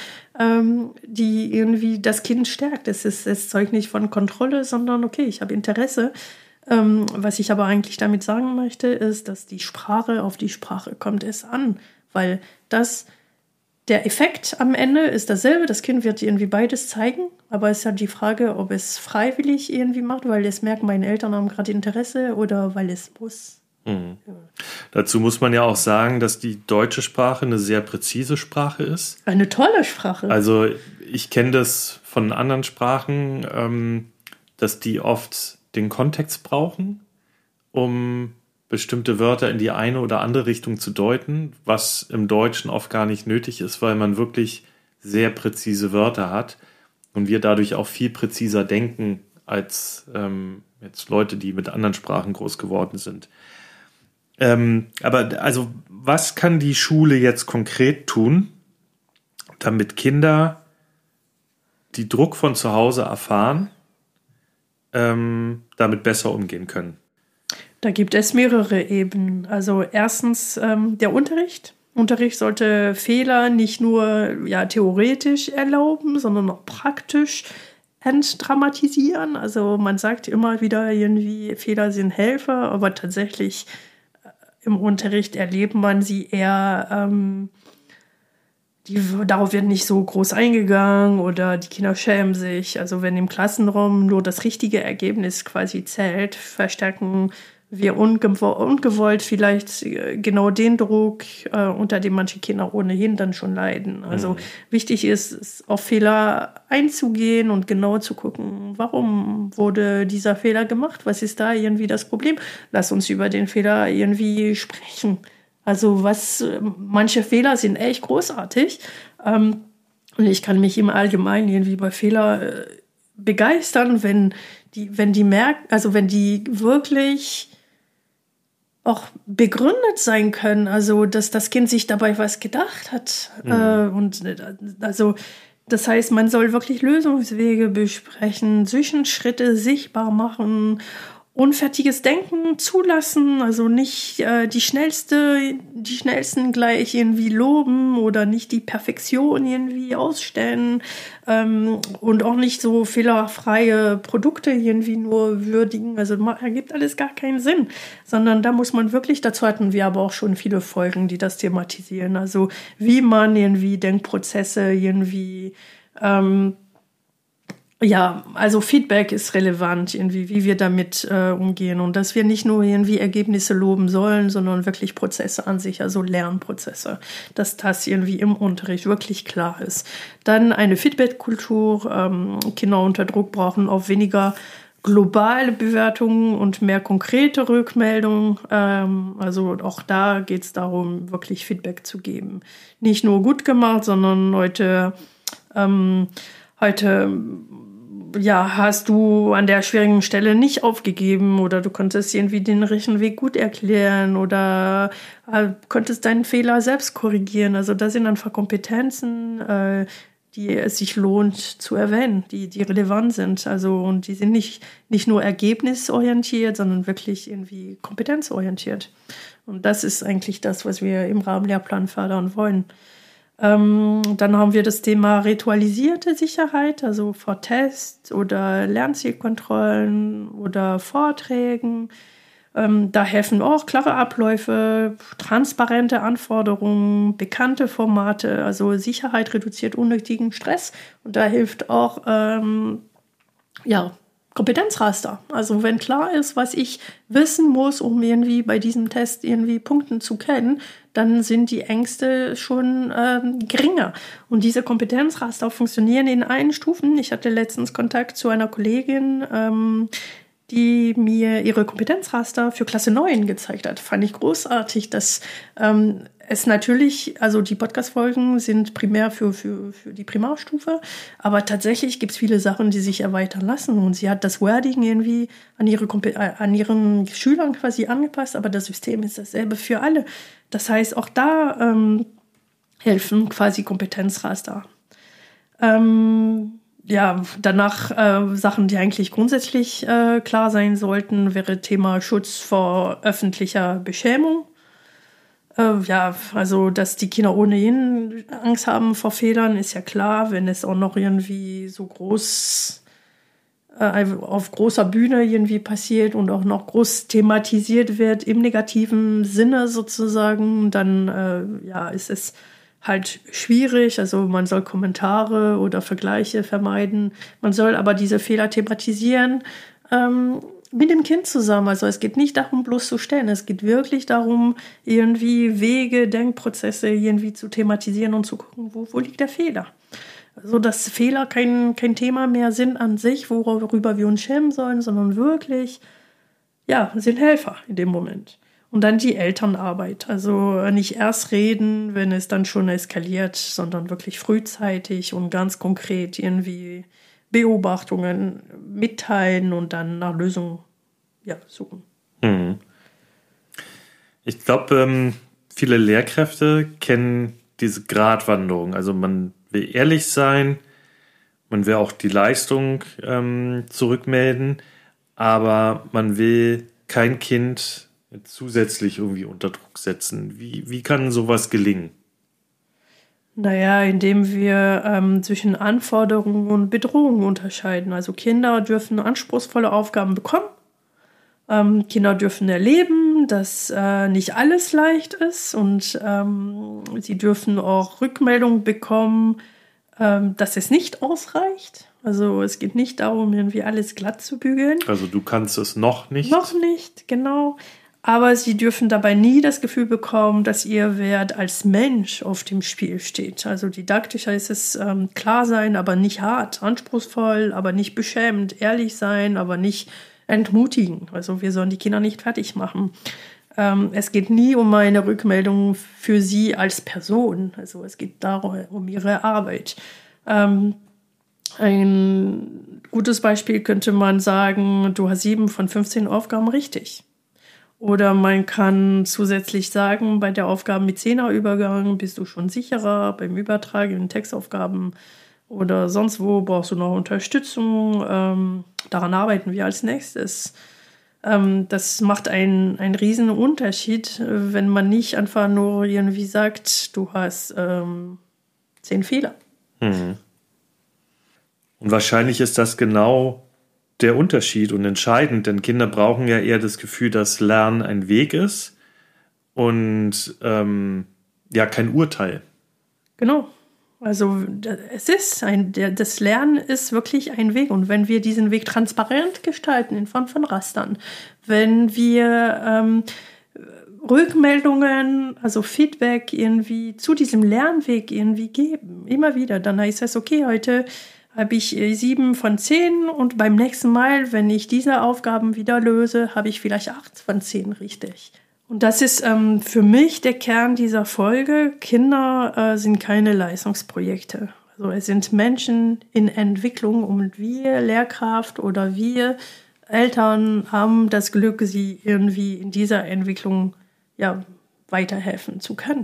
die irgendwie das Kind stärkt. Es zeugt nicht von Kontrolle, sondern okay, ich habe Interesse. Was ich aber eigentlich damit sagen möchte, ist, dass auf die Sprache kommt es an. Weil der Effekt am Ende ist dasselbe. Das Kind wird irgendwie beides zeigen. Aber es ist halt die Frage, ob es freiwillig irgendwie macht, weil es merkt, meine Eltern haben gerade Interesse oder weil es muss. Ja. Dazu muss man ja auch sagen, dass die deutsche Sprache eine sehr präzise Sprache ist. Eine tolle Sprache. Also ich kenne das von anderen Sprachen, dass die oft den Kontext brauchen, um bestimmte Wörter in die eine oder andere Richtung zu deuten, was im Deutschen oft gar nicht nötig ist, weil man wirklich sehr präzise Wörter hat und wir dadurch auch viel präziser denken als jetzt Leute, die mit anderen Sprachen groß geworden sind. Aber also, was kann die Schule jetzt konkret tun, damit Kinder, die Druck von zu Hause erfahren, damit besser umgehen können? Da gibt es mehrere Ebenen. Also erstens der Unterricht. Unterricht sollte Fehler nicht nur theoretisch erlauben, sondern auch praktisch entdramatisieren. Also man sagt immer wieder irgendwie, Fehler sind Helfer, aber tatsächlich im Unterricht erlebt man sie eher, darauf wird nicht so groß eingegangen oder die Kinder schämen sich. Also wenn im Klassenraum nur das richtige Ergebnis quasi zählt, verstärken wir ungewollt vielleicht genau den Druck, unter dem manche Kinder ohnehin dann schon leiden. Also wichtig ist, auf Fehler einzugehen und genau zu gucken, warum wurde dieser Fehler gemacht? Was ist da irgendwie das Problem? Lass uns über den Fehler irgendwie sprechen. Also manche Fehler sind echt großartig. Und ich kann mich im Allgemeinen irgendwie bei Fehler begeistern, wenn die merken, also wenn die wirklich auch begründet sein können, also dass das Kind sich dabei was gedacht hat. Also das heißt, man soll wirklich Lösungswege besprechen, Zwischenschritte sichtbar machen, unfertiges Denken zulassen, also nicht die schnellsten gleich irgendwie loben oder nicht die Perfektion irgendwie ausstellen und auch nicht so fehlerfreie Produkte irgendwie nur würdigen. Also ergibt alles gar keinen Sinn, sondern da muss man wirklich, dazu hatten wir aber auch schon viele Folgen, die das thematisieren. Also wie man irgendwie Denkprozesse irgendwie also Feedback ist relevant, irgendwie, wie wir damit umgehen und dass wir nicht nur irgendwie Ergebnisse loben sollen, sondern wirklich Prozesse an sich, also Lernprozesse, dass das irgendwie im Unterricht wirklich klar ist. Dann eine Feedback-Kultur, Kinder unter Druck brauchen auch weniger globale Bewertungen und mehr konkrete Rückmeldungen. Also auch da geht es darum, wirklich Feedback zu geben. Nicht nur gut gemacht, sondern heute hast du an der schwierigen Stelle nicht aufgegeben oder du konntest irgendwie den richtigen Weg gut erklären oder konntest deinen Fehler selbst korrigieren. Also das sind einfach Kompetenzen, die es sich lohnt zu erwähnen, die relevant sind. Also und die sind nicht nur ergebnisorientiert, sondern wirklich irgendwie kompetenzorientiert. Und das ist eigentlich das, was wir im Rahmenlehrplan fördern wollen. Dann haben wir das Thema ritualisierte Sicherheit, also vor Tests oder Lernzielkontrollen oder Vorträgen. Da helfen auch klare Abläufe, transparente Anforderungen, bekannte Formate. Also Sicherheit reduziert unnötigen Stress und da hilft auch Kompetenzraster. Also wenn klar ist, was ich wissen muss, um irgendwie bei diesem Test irgendwie Punkten zu können, dann sind die Ängste schon geringer. Und diese Kompetenzraster funktionieren in allen Stufen. Ich hatte letztens Kontakt zu einer Kollegin, die mir ihre Kompetenzraster für Klasse 9 gezeigt hat. Fand ich großartig, dass es natürlich, also die Podcast-Folgen sind primär für die Primarstufe, aber tatsächlich gibt es viele Sachen, die sich erweitern lassen und sie hat das Wording irgendwie an ihren Schülern quasi angepasst, aber das System ist dasselbe für alle. Das heißt, auch da helfen quasi Kompetenzraster. Danach Sachen, die eigentlich grundsätzlich klar sein sollten, wäre Thema Schutz vor öffentlicher Beschämung. Also, dass die Kinder ohnehin Angst haben vor Fehlern, ist ja klar, wenn es auch noch irgendwie so groß auf großer Bühne irgendwie passiert und auch noch groß thematisiert wird im negativen Sinne sozusagen, dann ist es halt schwierig. Also man soll Kommentare oder Vergleiche vermeiden. Man soll aber diese Fehler thematisieren mit dem Kind zusammen. Also es geht nicht darum, bloß zu stellen. Es geht wirklich darum, irgendwie Wege, Denkprozesse irgendwie zu thematisieren und zu gucken, wo liegt der Fehler. Also dass Fehler kein Thema mehr sind an sich, worüber wir uns schämen sollen, sondern wirklich, sind Helfer in dem Moment. Und dann die Elternarbeit. Also nicht erst reden, wenn es dann schon eskaliert, sondern wirklich frühzeitig und ganz konkret irgendwie Beobachtungen mitteilen und dann nach Lösungen suchen. Ich glaube, viele Lehrkräfte kennen diese Gratwanderung. Also man will ehrlich sein, man will auch die Leistung zurückmelden, aber man will kein Kind zusätzlich irgendwie unter Druck setzen. Wie kann sowas gelingen? Naja, indem wir zwischen Anforderungen und Bedrohungen unterscheiden. Also Kinder dürfen anspruchsvolle Aufgaben bekommen. Kinder dürfen erleben, dass nicht alles leicht ist und sie dürfen auch Rückmeldungen bekommen, dass es nicht ausreicht. Also es geht nicht darum, irgendwie alles glatt zu bügeln. Also du kannst es noch nicht? Noch nicht, genau. Aber sie dürfen dabei nie das Gefühl bekommen, dass ihr Wert als Mensch auf dem Spiel steht. Also didaktisch heißt es klar sein, aber nicht hart, anspruchsvoll, aber nicht beschämend, ehrlich sein, aber nicht entmutigen. Also wir sollen die Kinder nicht fertig machen. Es geht nie um eine Rückmeldung für sie als Person. Also es geht darum, um ihre Arbeit. Ein gutes Beispiel könnte man sagen, du hast 7 von 15 Aufgaben richtig. Oder man kann zusätzlich sagen, bei der Aufgabe mit 10er-Übergang bist du schon sicherer, beim Übertragen in Textaufgaben oder sonst wo brauchst du noch Unterstützung. Daran arbeiten wir als nächstes. Das macht einen riesen Unterschied, wenn man nicht einfach nur irgendwie sagt, du hast 10 Fehler. Mhm. Und wahrscheinlich ist das genau der Unterschied und entscheidend, denn Kinder brauchen ja eher das Gefühl, dass Lernen ein Weg ist und kein Urteil. Genau. Also es ist das Lernen ist wirklich ein Weg. Und wenn wir diesen Weg transparent gestalten in Form von Rastern, wenn wir Rückmeldungen, also Feedback irgendwie zu diesem Lernweg irgendwie geben, immer wieder, dann heißt es, okay, heute habe ich 7 von 10 und beim nächsten Mal, wenn ich diese Aufgaben wieder löse, habe ich vielleicht 8 von 10 richtig. Und das ist für mich der Kern dieser Folge. Kinder sind keine Leistungsprojekte. Also es sind Menschen in Entwicklung und wir Lehrkraft oder wir Eltern haben das Glück, sie irgendwie in dieser Entwicklung weiterhelfen zu können.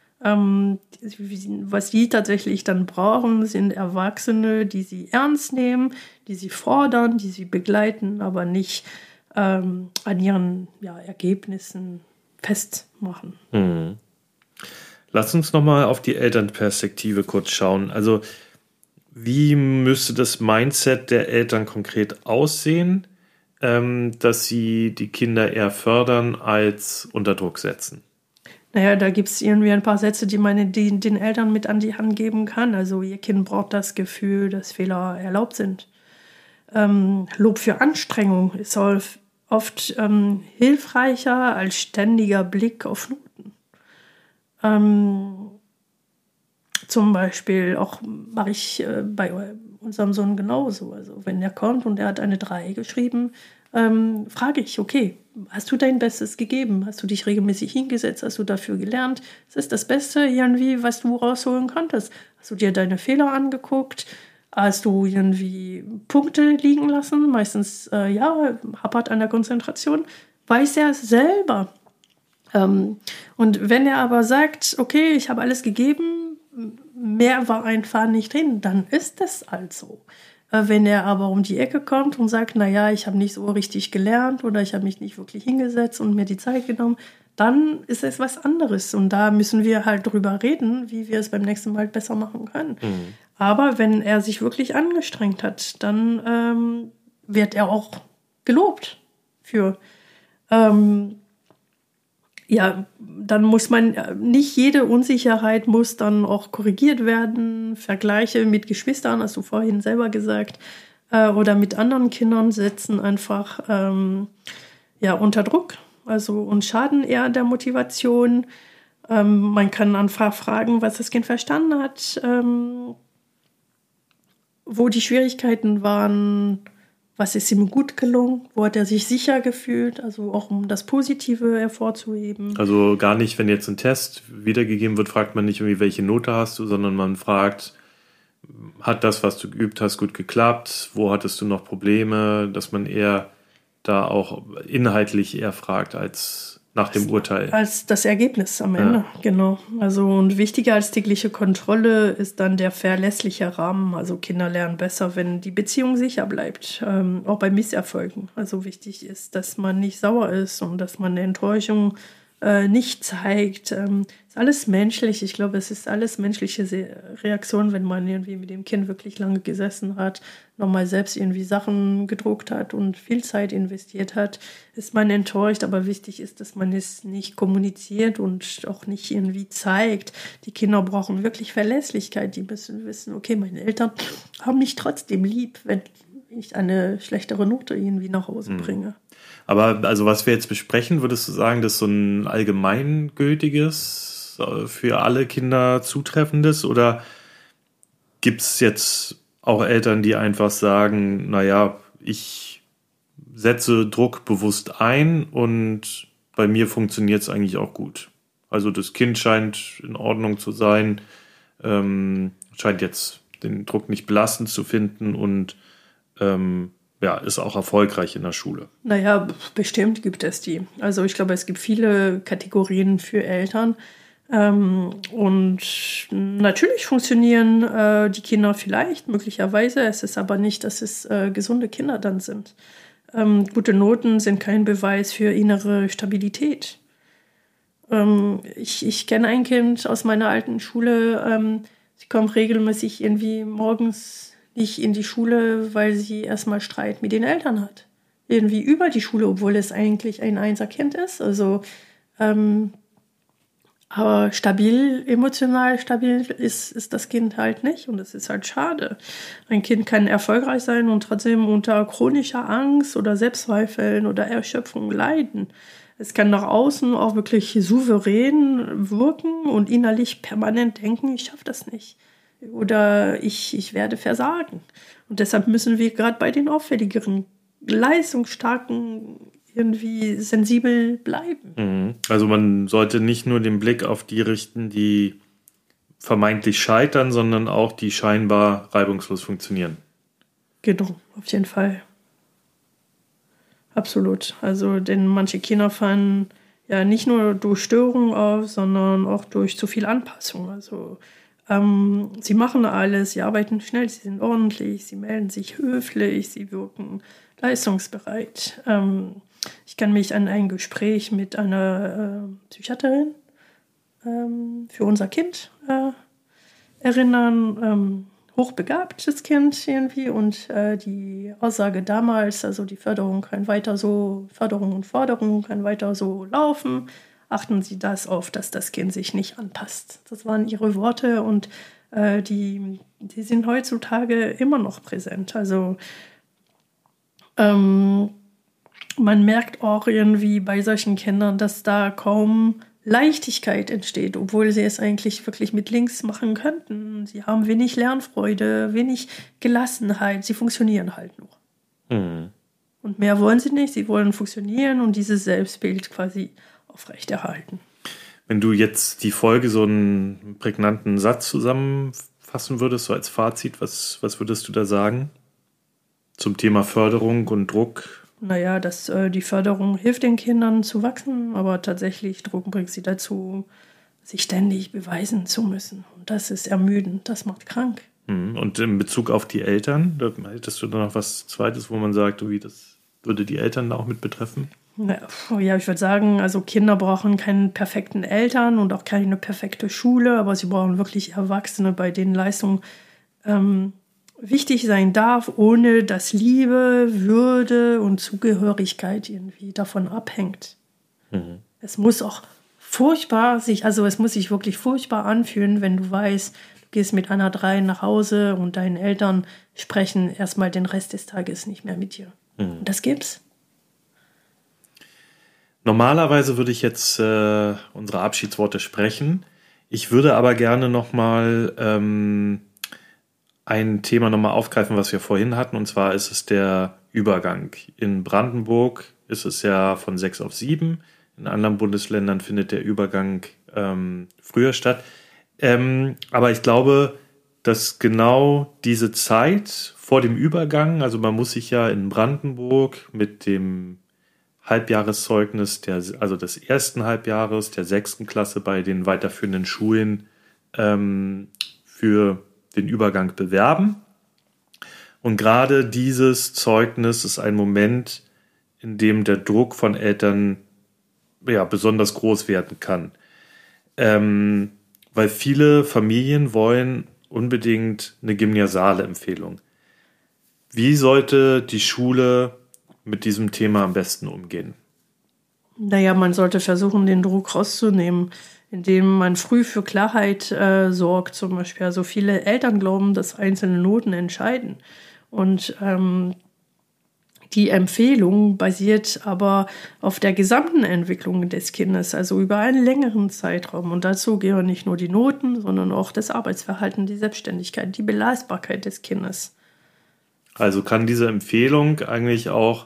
Was sie tatsächlich dann brauchen, sind Erwachsene, die sie ernst nehmen, die sie fordern, die sie begleiten, aber nicht an ihren Ergebnissen festmachen. Mhm. Lass uns nochmal auf die Elternperspektive kurz schauen. Also wie müsste das Mindset der Eltern konkret aussehen, dass sie die Kinder eher fördern als unter Druck setzen? Naja, da gibt es irgendwie ein paar Sätze, die man den Eltern mit an die Hand geben kann. Also ihr Kind braucht das Gefühl, dass Fehler erlaubt sind. Lob für Anstrengung ist oft hilfreicher als ständiger Blick auf Noten. Zum Beispiel auch mache ich bei unserem Sohn genauso. Also wenn er kommt und er hat eine 3 geschrieben, frage ich, okay, hast du dein Bestes gegeben? Hast du dich regelmäßig hingesetzt? Hast du dafür gelernt? Das ist das Beste irgendwie, was du rausholen konntest. Hast du dir deine Fehler angeguckt? Hast du irgendwie Punkte liegen lassen? Meistens, hapert an der Konzentration. Weiß er es selber. Und wenn er aber sagt, okay, ich habe alles gegeben, mehr war einfach nicht drin, dann ist das halt so. Wenn er aber um die Ecke kommt und sagt, naja, ich habe nicht so richtig gelernt oder ich habe mich nicht wirklich hingesetzt und mir die Zeit genommen, dann ist es was anderes. Und da müssen wir halt drüber reden, wie wir es beim nächsten Mal besser machen können. Mhm. Aber wenn er sich wirklich angestrengt hat, dann wird er auch gelobt für. Dann muss man, nicht jede Unsicherheit muss dann auch korrigiert werden. Vergleiche mit Geschwistern, hast du vorhin selber gesagt, oder mit anderen Kindern setzen einfach unter Druck, also und schaden eher der Motivation. Man kann einfach fragen, was das Kind verstanden hat, wo die Schwierigkeiten waren, was ist ihm gut gelungen, wo hat er sich sicher gefühlt, also auch um das Positive hervorzuheben. Also gar nicht, wenn jetzt ein Test wiedergegeben wird, fragt man nicht irgendwie, welche Note hast du, sondern man fragt, hat das, was du geübt hast, gut geklappt, wo hattest du noch Probleme, dass man eher da auch inhaltlich eher fragt als nach dem Urteil. Als das Ergebnis am Ende, genau. Also und wichtiger als tägliche Kontrolle ist dann der verlässliche Rahmen. Also Kinder lernen besser, wenn die Beziehung sicher bleibt, auch bei Misserfolgen. Also wichtig ist, dass man nicht sauer ist und dass man eine Enttäuschung nicht zeigt. Ist alles menschlich. Ich glaube, es ist alles menschliche Reaktion, wenn man irgendwie mit dem Kind wirklich lange gesessen hat, nochmal selbst irgendwie Sachen gedruckt hat und viel Zeit investiert hat, ist man enttäuscht. Aber wichtig ist, dass man es nicht kommuniziert und auch nicht irgendwie zeigt. Die Kinder brauchen wirklich Verlässlichkeit. Die müssen wissen, okay, meine Eltern haben mich trotzdem lieb, wenn ich eine schlechtere Note irgendwie nach Hause bringe. Aber also was wir jetzt besprechen, würdest du sagen, das ist so ein allgemeingültiges, für alle Kinder zutreffendes? Oder gibt es jetzt auch Eltern, die einfach sagen, naja, ich setze Druck bewusst ein und bei mir funktioniert es eigentlich auch gut? Also das Kind scheint in Ordnung zu sein, scheint jetzt den Druck nicht belastend zu finden und ist auch erfolgreich in der Schule. Naja, bestimmt gibt es die. Also ich glaube, es gibt viele Kategorien für Eltern. Und natürlich funktionieren die Kinder vielleicht, möglicherweise. Es ist aber nicht, dass es gesunde Kinder dann sind. Gute Noten sind kein Beweis für innere Stabilität. Ich kenne ein Kind aus meiner alten Schule. Sie kommt regelmäßig irgendwie morgens nicht in die Schule, weil sie erstmal Streit mit den Eltern hat. Irgendwie über die Schule, obwohl es eigentlich ein Einserkind ist. Also, aber emotional stabil ist das Kind halt nicht. Und das ist halt schade. Ein Kind kann erfolgreich sein und trotzdem unter chronischer Angst oder Selbstzweifeln oder Erschöpfung leiden. Es kann nach außen auch wirklich souverän wirken und innerlich permanent denken, ich schaffe das nicht. Oder ich werde versagen. Und deshalb müssen wir gerade bei den auffälligeren, leistungsstarken irgendwie sensibel bleiben. Also man sollte nicht nur den Blick auf die richten, die vermeintlich scheitern, sondern auch die scheinbar reibungslos funktionieren. Genau, auf jeden Fall. Absolut. Also denn manche Kinder fallen ja nicht nur durch Störungen auf, sondern auch durch zu viel Anpassung. Also sie machen alles, sie arbeiten schnell, sie sind ordentlich, sie melden sich höflich, sie wirken leistungsbereit. Ich kann mich an ein Gespräch mit einer Psychiaterin für unser Kind erinnern. Hochbegabtes Kind irgendwie und die Aussage damals, also die Förderung kann weiter so, Förderung und Forderung kann weiter so laufen. Achten Sie auf, dass das Kind sich nicht anpasst. Das waren ihre Worte und die sind heutzutage immer noch präsent. Also man merkt auch irgendwie bei solchen Kindern, dass da kaum Leichtigkeit entsteht, obwohl sie es eigentlich wirklich mit links machen könnten. Sie haben wenig Lernfreude, wenig Gelassenheit. Sie funktionieren halt nur. Und mehr wollen sie nicht. Sie wollen funktionieren und dieses Selbstbild quasi aufrechterhalten. Wenn du jetzt die Folge so einen prägnanten Satz zusammenfassen würdest, so als Fazit, was würdest du da sagen zum Thema Förderung und Druck? Naja, die Förderung hilft den Kindern zu wachsen, aber tatsächlich Druck bringt sie dazu, sich ständig beweisen zu müssen. Und das ist ermüdend, das macht krank. Und in Bezug auf die Eltern, hättest du da noch was Zweites, wo man sagt, das würde die Eltern da auch mit betreffen? Ja, ich würde sagen, also Kinder brauchen keine perfekten Eltern und auch keine perfekte Schule, aber sie brauchen wirklich Erwachsene, bei denen Leistung wichtig sein darf, ohne dass Liebe, Würde und Zugehörigkeit irgendwie davon abhängt. Es muss auch es muss sich wirklich furchtbar anfühlen, wenn du weißt, du gehst mit einer 3 nach Hause und deine Eltern sprechen erstmal den Rest des Tages nicht mehr mit dir. Und das gibt's. Normalerweise würde ich jetzt unsere Abschiedsworte sprechen. Ich würde aber gerne nochmal ein Thema nochmal aufgreifen, was wir vorhin hatten. Und zwar ist es der Übergang. In Brandenburg ist es ja von 6 auf 7. In anderen Bundesländern findet der Übergang früher statt. Aber ich glaube, dass genau diese Zeit vor dem Übergang, also man muss sich ja in Brandenburg mit dem Halbjahreszeugnis, also des ersten Halbjahres der 6. Klasse bei den weiterführenden Schulen für den Übergang bewerben. Und gerade dieses Zeugnis ist ein Moment, in dem der Druck von Eltern besonders groß werden kann. Weil viele Familien wollen unbedingt eine gymnasiale Empfehlung. Wie sollte die Schule mit diesem Thema am besten umgehen? Naja, man sollte versuchen, den Druck rauszunehmen, indem man früh für Klarheit sorgt, zum Beispiel. Also viele Eltern glauben, dass einzelne Noten entscheiden. Und die Empfehlung basiert aber auf der gesamten Entwicklung des Kindes, also über einen längeren Zeitraum. Und dazu gehören nicht nur die Noten, sondern auch das Arbeitsverhalten, die Selbstständigkeit, die Belastbarkeit des Kindes. Also kann diese Empfehlung eigentlich auch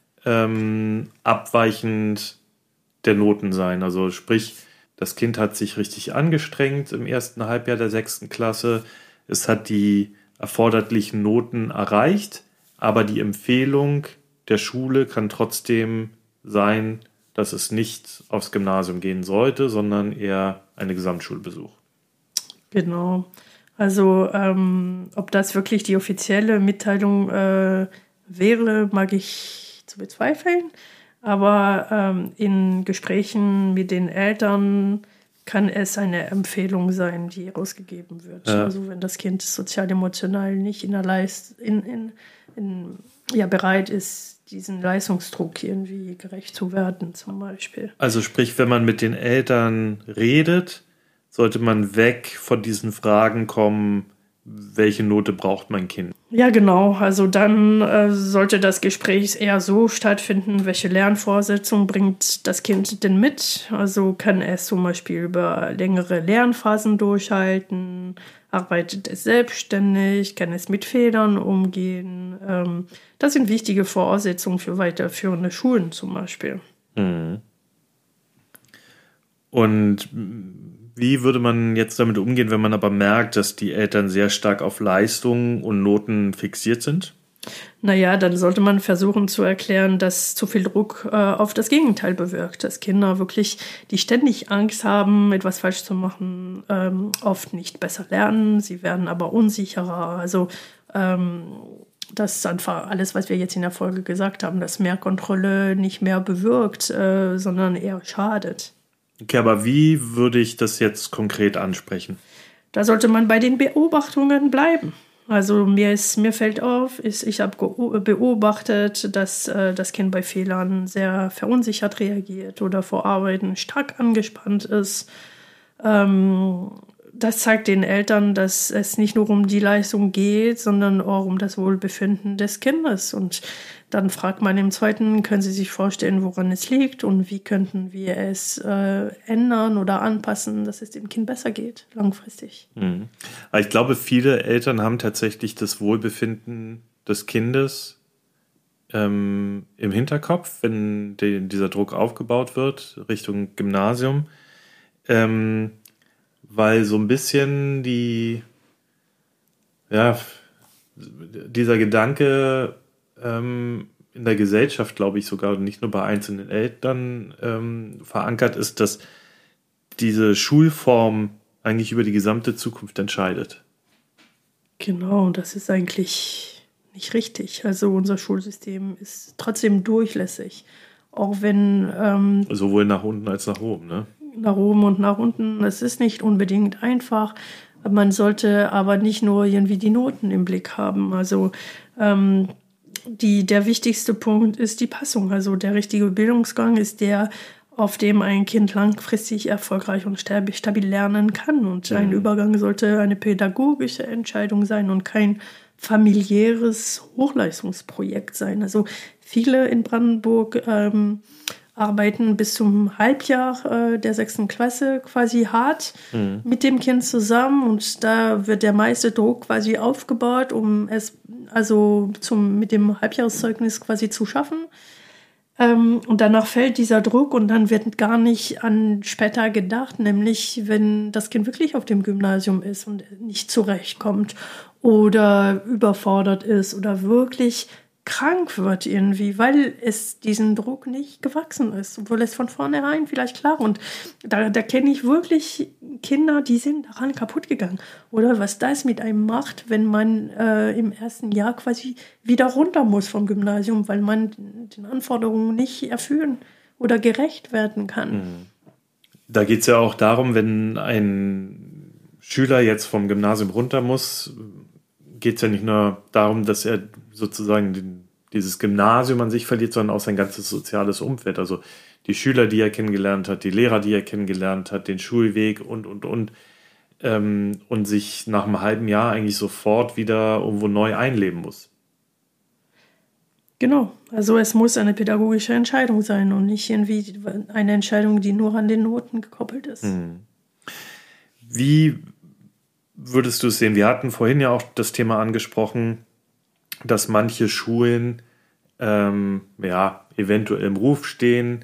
abweichend der Noten sein. Also sprich, das Kind hat sich richtig angestrengt im ersten Halbjahr der 6. Klasse. Es hat die erforderlichen Noten erreicht, aber die Empfehlung der Schule kann trotzdem sein, dass es nicht aufs Gymnasium gehen sollte, sondern eher eine Gesamtschulbesuch. Genau. Also ob das wirklich die offizielle Mitteilung wäre, mag ich zu bezweifeln. Aber in Gesprächen mit den Eltern kann es eine Empfehlung sein, die ausgegeben wird. Ja. Also wenn das Kind sozial-emotional nicht bereit ist, diesen Leistungsdruck irgendwie gerecht zu werden, zum Beispiel. Also sprich, wenn man mit den Eltern redet, sollte man weg von diesen Fragen kommen, welche Note braucht mein Kind? Ja, genau. Also dann sollte das Gespräch eher so stattfinden, welche Lernvoraussetzungen bringt das Kind denn mit? Also kann es zum Beispiel über längere Lernphasen durchhalten, arbeitet es selbstständig, kann es mit Fehlern umgehen. Das sind wichtige Voraussetzungen für weiterführende Schulen zum Beispiel. Mhm. Und wie würde man jetzt damit umgehen, wenn man aber merkt, dass die Eltern sehr stark auf Leistungen und Noten fixiert sind? Naja, dann sollte man versuchen zu erklären, dass zu viel Druck auf das Gegenteil bewirkt. Dass Kinder wirklich, die ständig Angst haben, etwas falsch zu machen, oft nicht besser lernen. Sie werden aber unsicherer. Also das ist einfach alles, was wir jetzt in der Folge gesagt haben, dass mehr Kontrolle nicht mehr bewirkt, sondern eher schadet. Okay, aber wie würde ich das jetzt konkret ansprechen? Da sollte man bei den Beobachtungen bleiben. Also mir fällt auf, ich habe beobachtet, dass das Kind bei Fehlern sehr verunsichert reagiert oder vor Arbeiten stark angespannt ist. Das zeigt den Eltern, dass es nicht nur um die Leistung geht, sondern auch um das Wohlbefinden des Kindes. Und dann fragt man im Zweiten, können Sie sich vorstellen, woran es liegt und wie könnten wir es ändern oder anpassen, dass es dem Kind besser geht, langfristig. Mhm. Aber ich glaube, viele Eltern haben tatsächlich das Wohlbefinden des Kindes im Hinterkopf, wenn dieser Druck aufgebaut wird, Richtung Gymnasium. Weil so ein bisschen dieser Gedanke in der Gesellschaft, glaube ich, sogar nicht nur bei einzelnen Eltern verankert ist, dass diese Schulform eigentlich über die gesamte Zukunft entscheidet. Genau, das ist eigentlich nicht richtig. Also unser Schulsystem ist trotzdem durchlässig, auch wenn sowohl nach unten als nach oben, ne? Nach oben und nach unten. Es ist nicht unbedingt einfach. Man sollte aber nicht nur irgendwie die Noten im Blick haben. Also der wichtigste Punkt ist die Passung. Also der richtige Bildungsgang ist der, auf dem ein Kind langfristig erfolgreich und stabil lernen kann. Und ein Übergang sollte eine pädagogische Entscheidung sein und kein familiäres Hochleistungsprojekt sein. Also viele in Brandenburg arbeiten bis zum Halbjahr der 6. Klasse quasi hart mit dem Kind zusammen und da wird der meiste Druck quasi aufgebaut, um es mit dem Halbjahreszeugnis quasi zu schaffen. Und danach fällt dieser Druck und dann wird gar nicht an später gedacht, nämlich wenn das Kind wirklich auf dem Gymnasium ist und nicht zurechtkommt oder überfordert ist oder wirklich krank wird irgendwie, weil es diesen Druck nicht gewachsen ist, obwohl es von vornherein vielleicht klar und da kenne ich wirklich Kinder, die sind daran kaputt gegangen oder was das mit einem macht, wenn man im ersten Jahr quasi wieder runter muss vom Gymnasium, weil man den Anforderungen nicht erfüllen oder gerecht werden kann. Da geht es ja auch darum, wenn ein Schüler jetzt vom Gymnasium runter muss, geht es ja nicht nur darum, dass er sozusagen dieses Gymnasium an sich verliert, sondern auch sein ganzes soziales Umfeld. Also die Schüler, die er kennengelernt hat, die Lehrer, die er kennengelernt hat, den Schulweg und sich nach einem halben Jahr eigentlich sofort wieder irgendwo neu einleben muss. Genau, also es muss eine pädagogische Entscheidung sein und nicht irgendwie eine Entscheidung, die nur an den Noten gekoppelt ist. Wie würdest du es sehen? Wir hatten vorhin ja auch das Thema angesprochen, dass manche Schulen eventuell im Ruf stehen,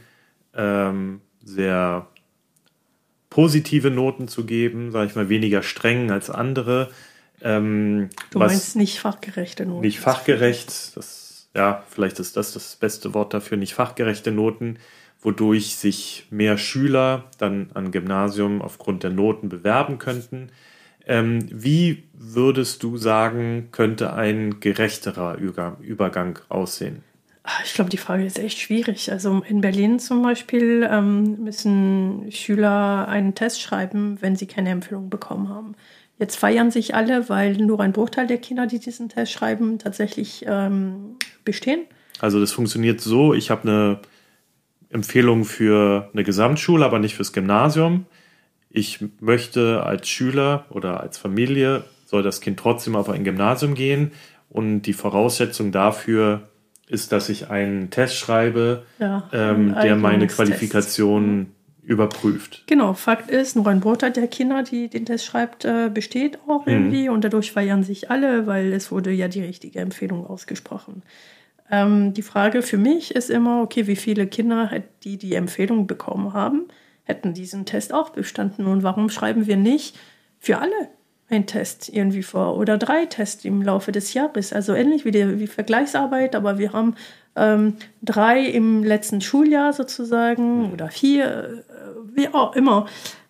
sehr positive Noten zu geben, sage ich mal, weniger streng als andere. Du meinst nicht fachgerechte Noten? Nicht fachgerecht, vielleicht ist das beste Wort dafür, nicht fachgerechte Noten, wodurch sich mehr Schüler dann an Gymnasium aufgrund der Noten bewerben könnten. Wie würdest du sagen, könnte ein gerechterer Übergang aussehen? Ich glaube, die Frage ist echt schwierig. Also in Berlin zum Beispiel müssen Schüler einen Test schreiben, wenn sie keine Empfehlung bekommen haben. Jetzt feiern sich alle, weil nur ein Bruchteil der Kinder, die diesen Test schreiben, tatsächlich bestehen. Also das funktioniert so, ich habe eine Empfehlung für eine Gesamtschule, aber nicht fürs Gymnasium. Ich möchte als Schüler oder als Familie, soll das Kind trotzdem auf ein Gymnasium gehen. Und die Voraussetzung dafür ist, dass ich einen Test schreibe, der meine Qualifikation überprüft. Genau, Fakt ist, nur ein Bruchteil der Kinder, die den Test schreibt, besteht auch irgendwie. Und dadurch feiern sich alle, weil es wurde ja die richtige Empfehlung ausgesprochen. Die Frage für mich ist immer, okay, wie viele Kinder, die die Empfehlung bekommen haben, hätten diesen Test auch bestanden. Und warum schreiben wir nicht für alle einen Test irgendwie vor oder 3 Tests im Laufe des Jahres? Also ähnlich wie Vergleichsarbeit, aber wir haben 3 im letzten Schuljahr sozusagen oder 4, wie auch immer.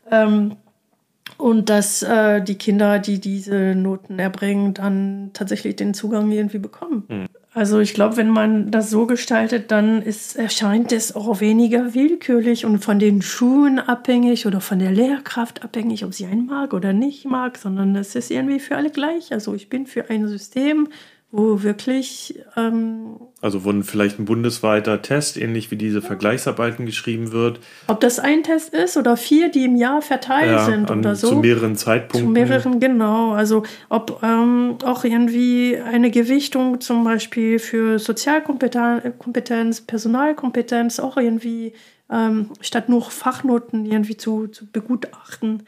Und dass die Kinder, die diese Noten erbringen, dann tatsächlich den Zugang irgendwie bekommen. Also ich glaube, wenn man das so gestaltet, dann erscheint es auch weniger willkürlich und von den Schulen abhängig oder von der Lehrkraft abhängig, ob sie einen mag oder nicht mag, sondern es ist irgendwie für alle gleich. Also ich bin für ein System, wo wirklich... wo vielleicht ein bundesweiter Test, ähnlich wie diese Vergleichsarbeiten geschrieben wird. Ob das ein Test ist oder 4, die im Jahr verteilt sind oder so. Zu mehreren Zeitpunkten. Zu mehreren, genau. Also ob auch irgendwie eine Gewichtung zum Beispiel für Sozialkompetenz, Personalkompetenz auch irgendwie statt nur Fachnoten irgendwie zu begutachten.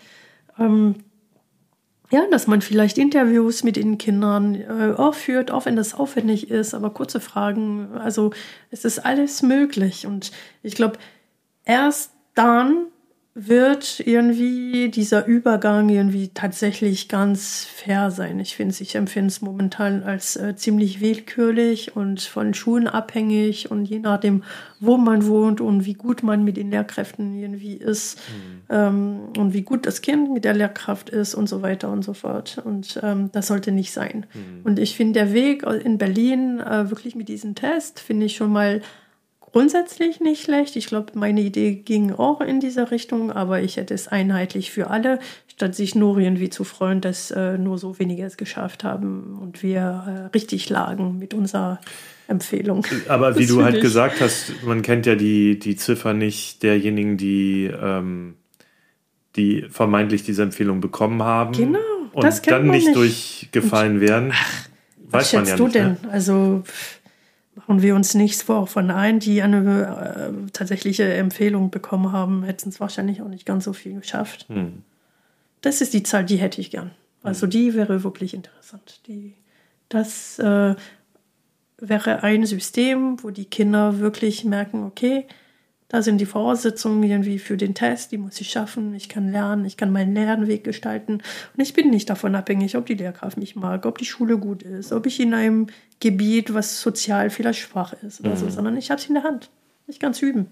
Dass man vielleicht Interviews mit den Kindern aufführt, auch wenn das aufwendig ist, aber kurze Fragen. Also es ist alles möglich. Und ich glaube, erst dann wird irgendwie dieser Übergang irgendwie tatsächlich ganz fair sein. Ich empfinde es momentan als ziemlich willkürlich und von Schulen abhängig und je nachdem, wo man wohnt und wie gut man mit den Lehrkräften irgendwie ist und wie gut das Kind mit der Lehrkraft ist und so weiter und so fort. Und das sollte nicht sein. Und ich finde, der Weg in Berlin wirklich mit diesem Test, finde ich schon mal grundsätzlich nicht schlecht. Ich glaube, meine Idee ging auch in diese Richtung, aber ich hätte es einheitlich für alle, statt sich nur irgendwie zu freuen, dass nur so wenige es geschafft haben und wir richtig lagen mit unserer Empfehlung. Aber wie du halt gesagt hast, man kennt ja die Ziffer nicht derjenigen, die vermeintlich diese Empfehlung bekommen haben. Genau, das kennt man nicht. Und dann nicht durchgefallen werden. Was schätzt du denn? Also machen wir uns nichts vor. Von allen, die eine tatsächliche Empfehlung bekommen haben, hätten es wahrscheinlich auch nicht ganz so viel geschafft. Das ist die Zahl, die hätte ich gern. Also die wäre wirklich interessant. Das wäre ein System, wo die Kinder wirklich merken, okay, da sind die Voraussetzungen irgendwie für den Test, die muss ich schaffen, ich kann lernen, ich kann meinen Lernweg gestalten und ich bin nicht davon abhängig, ob die Lehrkraft mich mag, ob die Schule gut ist, ob ich in einem Gebiet, was sozial vielleicht schwach ist oder so, sondern ich habe es in der Hand. Ich kann es üben.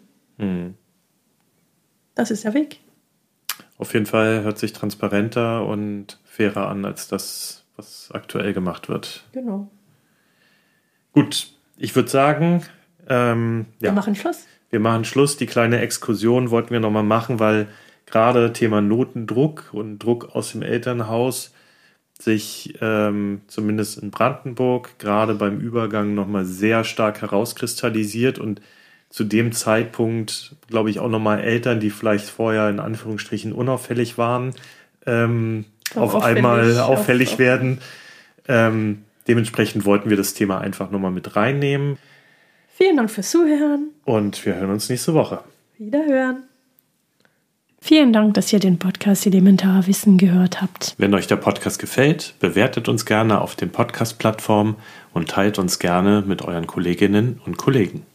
Das ist der Weg. Auf jeden Fall hört sich transparenter und fairer an, als das, was aktuell gemacht wird. Genau. Gut, ich würde sagen, wir machen Schluss. wir machen Schluss. Die kleine Exkursion wollten wir nochmal machen, weil gerade Thema Notendruck und Druck aus dem Elternhaus sich zumindest in Brandenburg gerade beim Übergang nochmal sehr stark herauskristallisiert und zu dem Zeitpunkt, glaube ich, auch nochmal Eltern, die vielleicht vorher in Anführungsstrichen unauffällig waren, auf einmal auffällig werden. Dementsprechend wollten wir das Thema einfach nochmal mit reinnehmen. Vielen Dank fürs Zuhören. Und wir hören uns nächste Woche. Wiederhören. Vielen Dank, dass ihr den Podcast Elementarwissen gehört habt. Wenn euch der Podcast gefällt, bewertet uns gerne auf den Podcast-Plattformen und teilt uns gerne mit euren Kolleginnen und Kollegen.